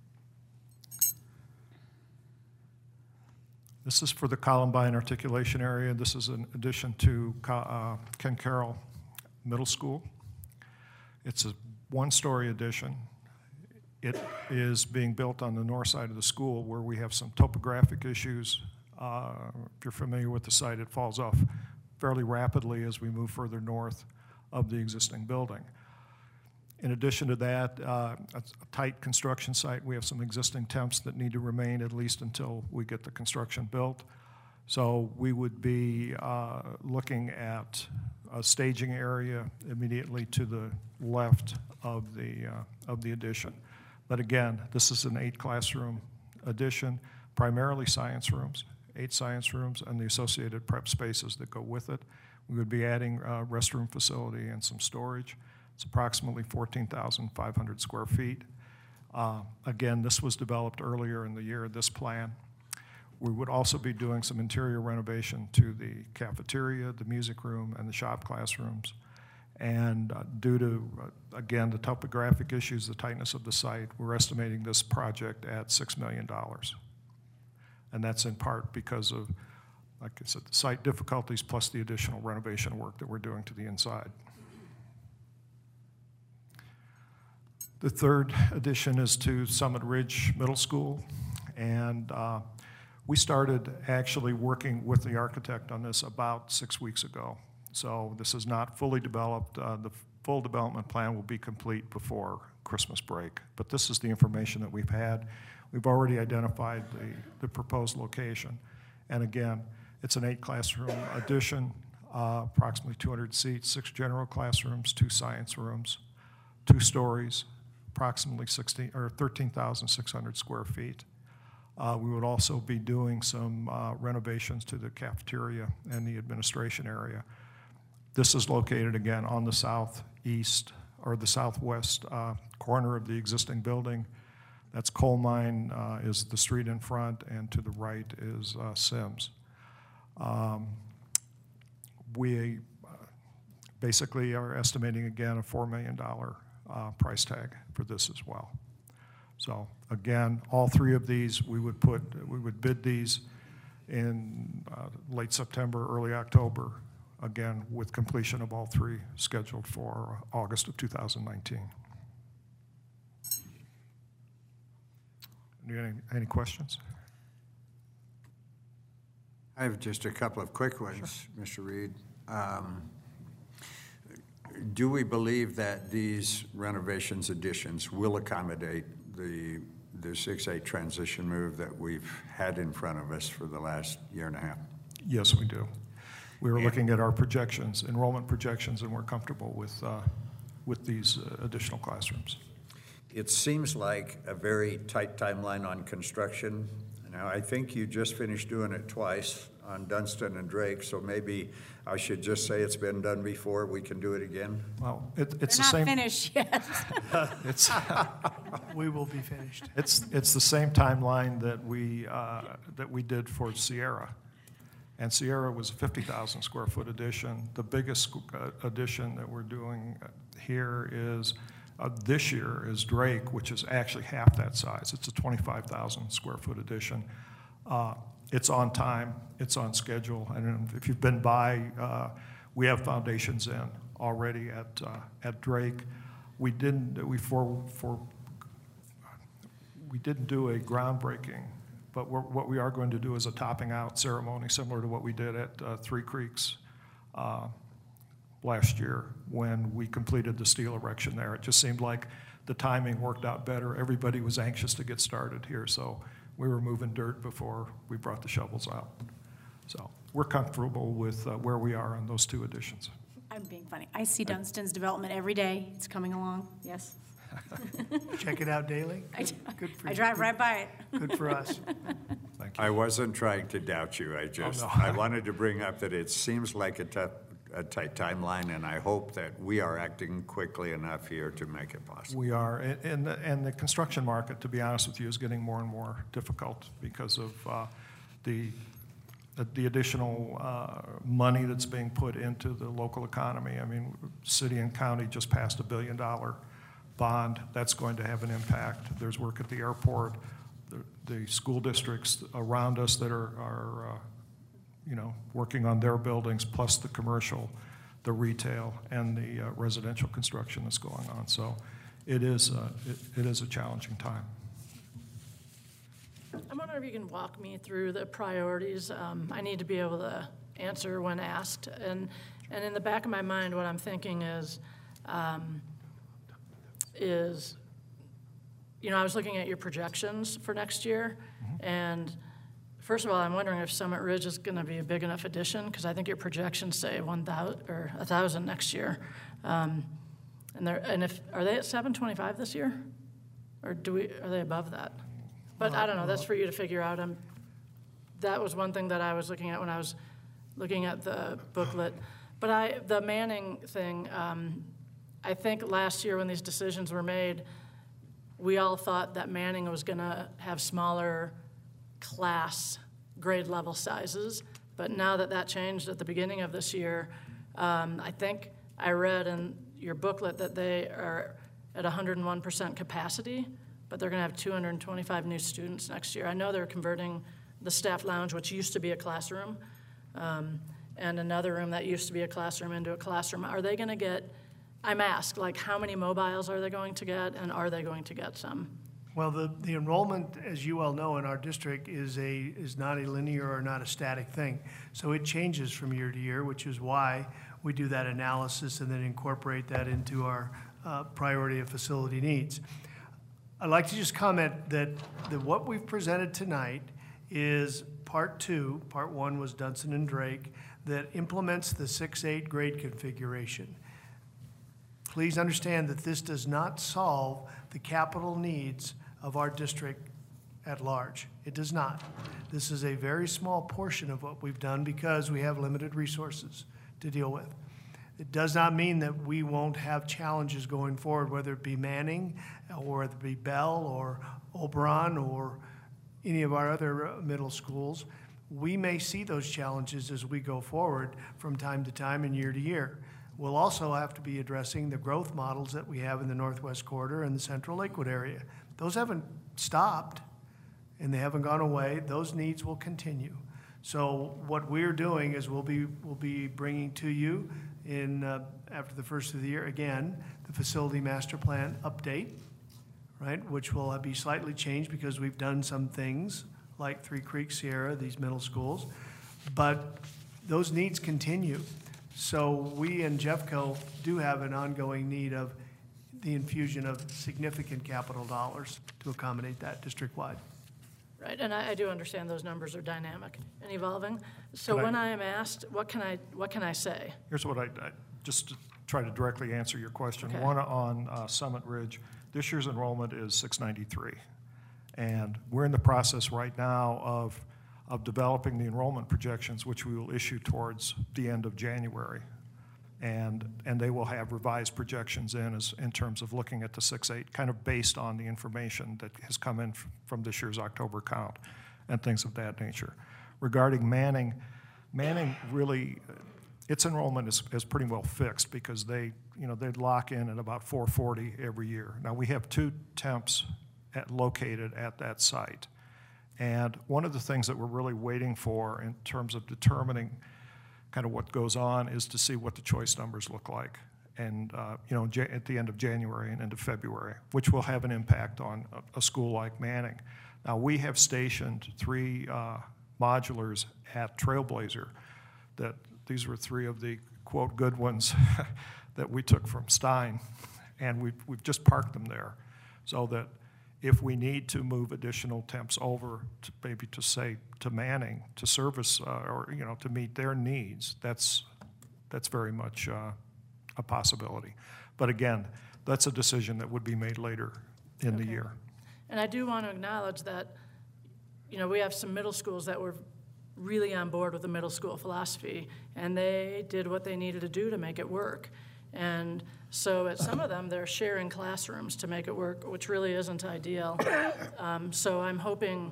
This is for the Columbine articulation area. This is in addition to uh, Ken Carroll Middle School. It's a one-story addition. It is being built on the north side of the school where we have some topographic issues. Uh, if you're familiar with the site, it falls off fairly rapidly as we move further north of the existing building. In addition to that, uh, a tight construction site. We have some existing temps that need to remain at least until we get the construction built. So we would be uh, looking at a staging area immediately to the left of the, uh, of the addition. But again, this is an eight classroom addition, primarily science rooms, eight science rooms, and the associated prep spaces that go with it. We would be adding a restroom facility and some storage. It's approximately fourteen thousand five hundred square feet. Uh, again, this was developed earlier in the year, this plan. We would also be doing some interior renovation to the cafeteria, the music room, and the shop classrooms. And uh, due to, uh, again, the topographic issues, the tightness of the site, we're estimating this project at six million dollars. And that's in part because of, like I said, the site difficulties plus the additional renovation work that we're doing to the inside. The third addition is to Summit Ridge Middle School. And uh, we started actually working with the architect on this about six weeks ago. So this is not fully developed. Uh, the full development plan will be complete before Christmas break. But this is the information that we've had. We've already identified the, the proposed location. And again, it's an eight classroom addition, uh, approximately two hundred seats, six general classrooms, two science rooms, two stories, approximately sixteen or thirteen thousand six hundred square feet. Uh, we would also be doing some uh, renovations to the cafeteria and the administration area. This is located again on the southeast or the southwest uh, corner of the existing building. That's Coal Mine uh, is the street in front, and to the right is uh, Sims. Um, we uh, basically are estimating again a four million dollars uh, price tag for this as well. So again, all three of these, we would put, we would bid these in uh, late September, early October, again, with completion of all three scheduled for August of two thousand nineteen. Any, any questions? I have just a couple of quick ones, sure. Mister Reed. Um, do we believe that these renovations additions will accommodate the the six eight transition move that we've had in front of us for the last year and a half? Yes, we do. We were and, looking at our projections, enrollment projections, and we're comfortable with uh, with these uh, additional classrooms. It seems like a very tight timeline on construction. Now, I think you just finished doing it twice on Dunstan and Drake, so maybe I should just say it's been done before. We can do it again. Well, it, it's They're the same. not finished yet. it's we will be finished. It's it's the same timeline that we uh, that we did for Sierra, and Sierra was a fifty thousand square foot addition. The biggest uh, addition that we're doing here is. Uh, this year is Drake, which is actually half that size. It's a twenty-five thousand square foot addition. Uh, it's on time, it's on schedule, and if you've been by, uh, we have foundations in already at uh, at Drake. We didn't we for for we didn't do a groundbreaking, but we're, what we are going to do is a topping out ceremony similar to what we did at uh, Three Creeks. Uh, last year when we completed the steel erection there. It just seemed like the timing worked out better. Everybody was anxious to get started here, so we were moving dirt before we brought the shovels out. So we're comfortable with uh, where we are on those two additions. I'm being funny. I see Dunstan's development every day. It's coming along, yes. Check it out daily? I, good for I you. drive good, right by it. Good for us. Thank you. I wasn't trying to doubt you. I just, oh, no. I wanted to bring up that it seems like a tough a tight timeline, and I hope that we are acting quickly enough here to make it possible. We are, and, and, the, and the construction market, to be honest with you, is getting more and more difficult because of uh, the, the additional uh, money that's being put into the local economy. I mean, city and county just passed a billion dollar bond. That's going to have an impact. There's work at the airport, the, the school districts around us that are, are uh, you know, working on their buildings, plus the commercial, the retail, and the uh, residential construction that's going on. So it is, uh, it, it is a challenging time. I'm wondering if you can walk me through the priorities. Um, I need to be able to answer when asked. And, and in the back of my mind, what I'm thinking is, um, is, you know, I was looking at your projections for next year, mm-hmm. and First of all, I'm wondering if Summit Ridge is going to be a big enough addition, because I think your projections say one thousand or one thousand next year. Um, and they're, and if are they at seven twenty-five this year, or do we are they above that? But I don't know. That's for you to figure out. I'm, that was one thing that I was looking at when I was looking at the booklet. But I the Manning thing. Um, I think last year when these decisions were made, we all thought that Manning was going to have smaller class grade level sizes, but now that that changed at the beginning of this year, um, I think I read in your booklet that they are at one hundred one percent capacity, but they're going to have two hundred twenty-five new students next year. I know they're converting the staff lounge, which used to be a classroom, um, and another room that used to be a classroom into a classroom. Are they going to get, I'm asked, like how many mobiles are they going to get, and are they going to get some? Well, the, the enrollment, as you well know, in our district is a is not a linear or not a static thing. So it changes from year to year, which is why we do that analysis and then incorporate that into our uh, priority of facility needs. I'd like to just comment that, that what we've presented tonight is part two. Part one was Dunson and Drake that implements the six eight grade configuration. Please understand that this does not solve the capital needs of our district at large. It does not. This is a very small portion of what we've done because we have limited resources to deal with. It does not mean that we won't have challenges going forward, whether it be Manning or whether it be Bell or Oberon or any of our other middle schools. We may see those challenges as we go forward from time to time and year to year. We'll also have to be addressing the growth models that we have in the Northwest Corridor and the Central Lakewood area. Those haven't stopped and they haven't gone away. Those needs will continue. So what we're doing is we'll be, we'll be bringing to you in, uh, after the first of the year, again, the facility master plan update, right, which will be slightly changed because we've done some things like Three Creeks, Sierra, these middle schools, but those needs continue. So we and Jeffco do have an ongoing need of the infusion of significant capital dollars to accommodate that district-wide. Right, and I, I do understand those numbers are dynamic and evolving. So Can I- when I am asked, what can I, what can I say? Here's what I, I- just to try to directly answer your question. Okay. One on uh, Summit Ridge, this year's enrollment is six ninety-three. And we're in the process right now of, of developing the enrollment projections, which we will issue towards the end of January. And, and they will have revised projections in as, in terms of looking at the six eight, kind of based on the information that has come in f- from this year's October count and things of that nature. Regarding Manning, Manning really, its enrollment is, is pretty well fixed because they, you know, they'd lock in at about four forty every year. Now, we have two temps at, located at that site. And one of the things that we're really waiting for in terms of determining kind of what goes on is to see what the choice numbers look like, and uh, you know, ja- at the end of January and into February, which will have an impact on a, a school like Manning. Now, we have stationed three uh, modulars at Trailblazer. That these were three of the quote good ones that we took from Stein, and we've we've just parked them there, so that if we need to move additional temps over, to maybe to say to Manning to service uh, or you know to meet their needs, that's that's very much uh, a possibility. But again, that's a decision that would be made later in Okay. the year. And I do want to acknowledge that, you know, we have some middle schools that were really on board with the middle school philosophy, and they did what they needed to do to make it work. And so at some of them, they're sharing classrooms to make it work, which really isn't ideal. Um, so I'm hoping,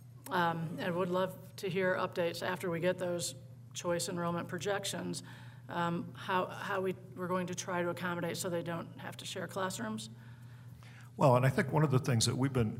um, and would love to hear updates after we get those choice enrollment projections, um, how, how we, we're going to try to accommodate so they don't have to share classrooms. Well, and I think one of the things that we've been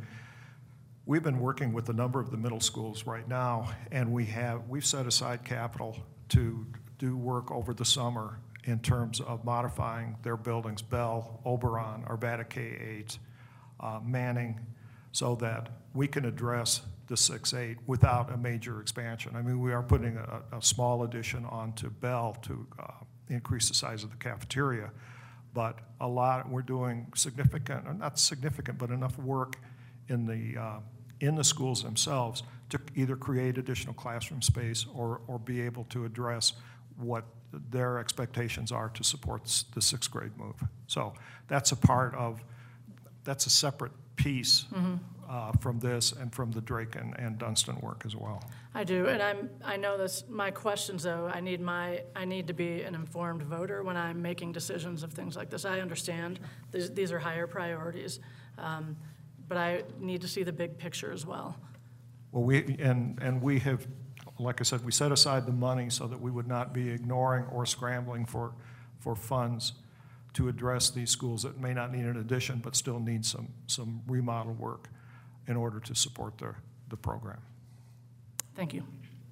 we've been working with a number of the middle schools right now, and we have we've set aside capital to do work over the summer in terms of modifying their buildings, Bell, Oberon, Arvada K eight, uh, Manning, so that we can address the six eight without a major expansion. I mean, we are putting a, a small addition onto Bell to uh, increase the size of the cafeteria, but a lot, we're doing significant, or not significant, but enough work in the, uh, in the schools themselves to either create additional classroom space or, or be able to address what their expectations are to support s- the sixth grade move. So that's a part of, that's a separate piece uh, from this and from the Drake and, and Dunstan work as well. I do, and I'm, I know this, my questions though, I need my, I need to be an informed voter when I'm making decisions of things like this. I understand these, these are higher priorities, um, but I need to see the big picture as well. Well, we, and, and we have, like I said, we set aside the money so that we would not be ignoring or scrambling for, for funds to address these schools that may not need an addition, but still need some, some remodel work in order to support the, the program. Thank you.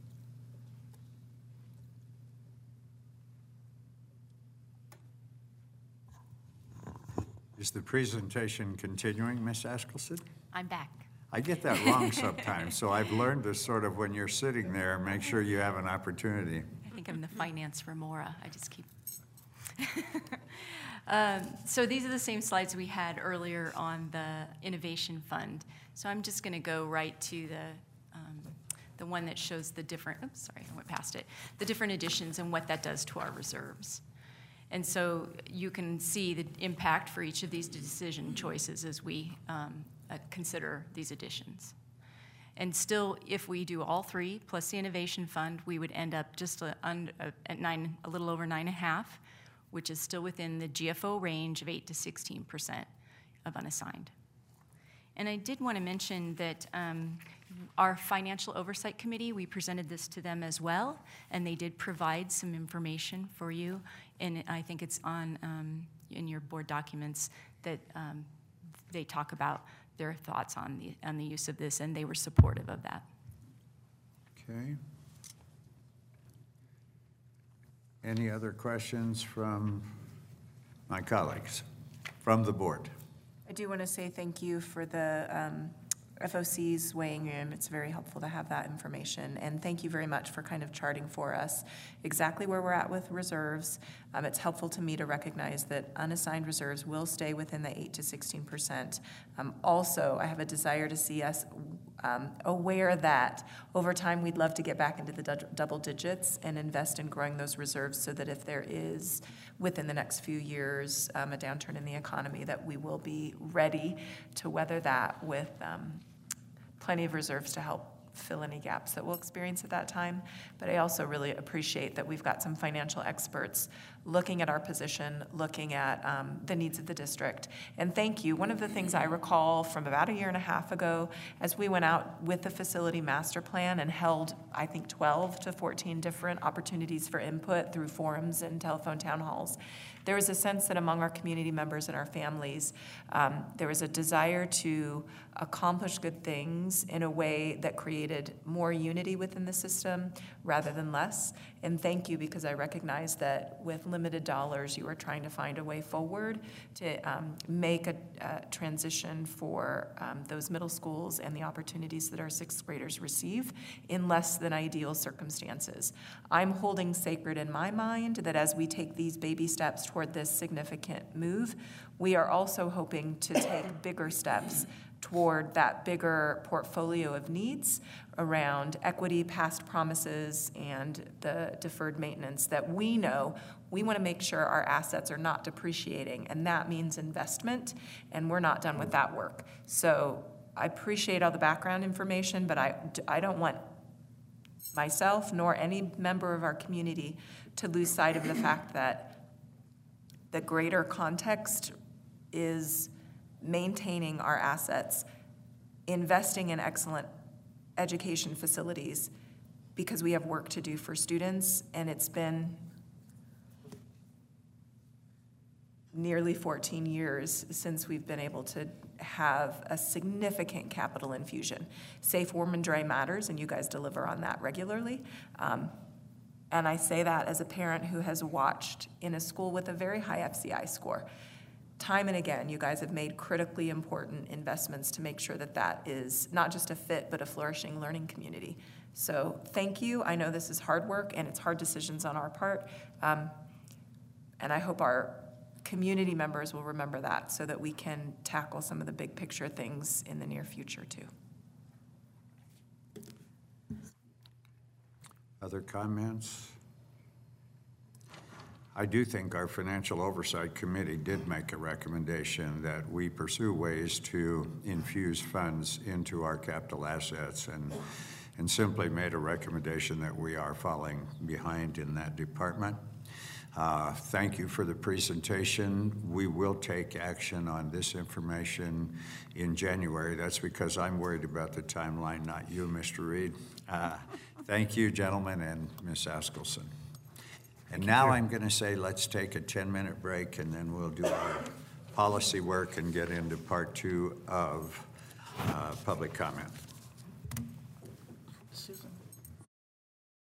Is the presentation continuing, Miz Askelson? I'm back. I get that wrong sometimes, so I've learned to sort of, when you're sitting there, make sure you have an opportunity. I think I'm the finance remora. I just keep. um, so these are the same slides we had earlier on the Innovation Fund. So I'm just going to go right to the um, the one that shows the different. Oops, sorry, I went past it. The different additions and what that does to our reserves. And so you can see the impact for each of these decision choices as we um, uh, consider these additions. And still, if we do all three plus the Innovation Fund, we would end up just a, un, a, at nine, a little over nine and a half, which is still within the G F O range of eight to sixteen percent of unassigned. And I did want to mention that um, our Financial Oversight Committee, we presented this to them as well, and they did provide some information for you. And I think it's on um, in your board documents that um, they talk about their thoughts on the on the use of this, and they were supportive of that. Okay. Any other questions from my colleagues, from the board? I do want to say thank you for the um, F O Cs weighing in. It's very helpful to have that information. And thank you very much for kind of charting for us exactly where we're at with reserves. Um, it's helpful to me to recognize that unassigned reserves will stay within the eight to sixteen percent. Um, also, I have a desire to see us um, aware that over time we'd love to get back into the du- double digits and invest in growing those reserves so that if there is within the next few years um, a downturn in the economy, that we will be ready to weather that with um, plenty of reserves to help fill any gaps that we'll experience at that time. But I also really appreciate that we've got some financial experts looking at our position, looking at um, the needs of the district. And thank you. One of the things I recall from about a year and a half ago, as we went out with the facility master plan and held, I think, twelve to fourteen different opportunities for input through forums and telephone town halls, there was a sense that among our community members and our families, um, there was a desire to accomplish good things in a way that created more unity within the system rather than less. And thank you, because I recognize that with limited dollars, you are trying to find a way forward to um, make a, a transition for um, those middle schools and the opportunities that our sixth graders receive in less than ideal circumstances. I'm holding sacred in my mind that as we take these baby steps toward this significant move, we are also hoping to take bigger steps toward that bigger portfolio of needs around equity, past promises, and the deferred maintenance that we know we want to make sure our assets are not depreciating, and that means investment, and we're not done with that work. So I appreciate all the background information, but I, I don't want myself nor any member of our community to lose sight of the fact that the greater context is maintaining our assets, investing in excellent education facilities, because we have work to do for students, and it's been nearly fourteen years since we've been able to have a significant capital infusion. Safe, warm, and dry matters, and you guys deliver on that regularly. Um, and I say that as a parent who has watched in a school with a very high F C I score. Time and again, you guys have made critically important investments to make sure that that is not just a fit, but a flourishing learning community. So thank you. I know this is hard work, and it's hard decisions on our part. Um, and I hope our community members will remember that so that we can tackle some of the big picture things in the near future too. Other comments? I do think our Financial Oversight Committee did make a recommendation that we pursue ways to infuse funds into our capital assets, and, and simply made a recommendation that we are falling behind in that department. Uh, thank you for the presentation. We will take action on this information in January. That's because I'm worried about the timeline, not you, Mister Reed. Uh, thank you, gentlemen, and Miz Askelson. And now I'm going to say let's take a ten-minute break, and then we'll do our policy work and get into part two of uh, public comment.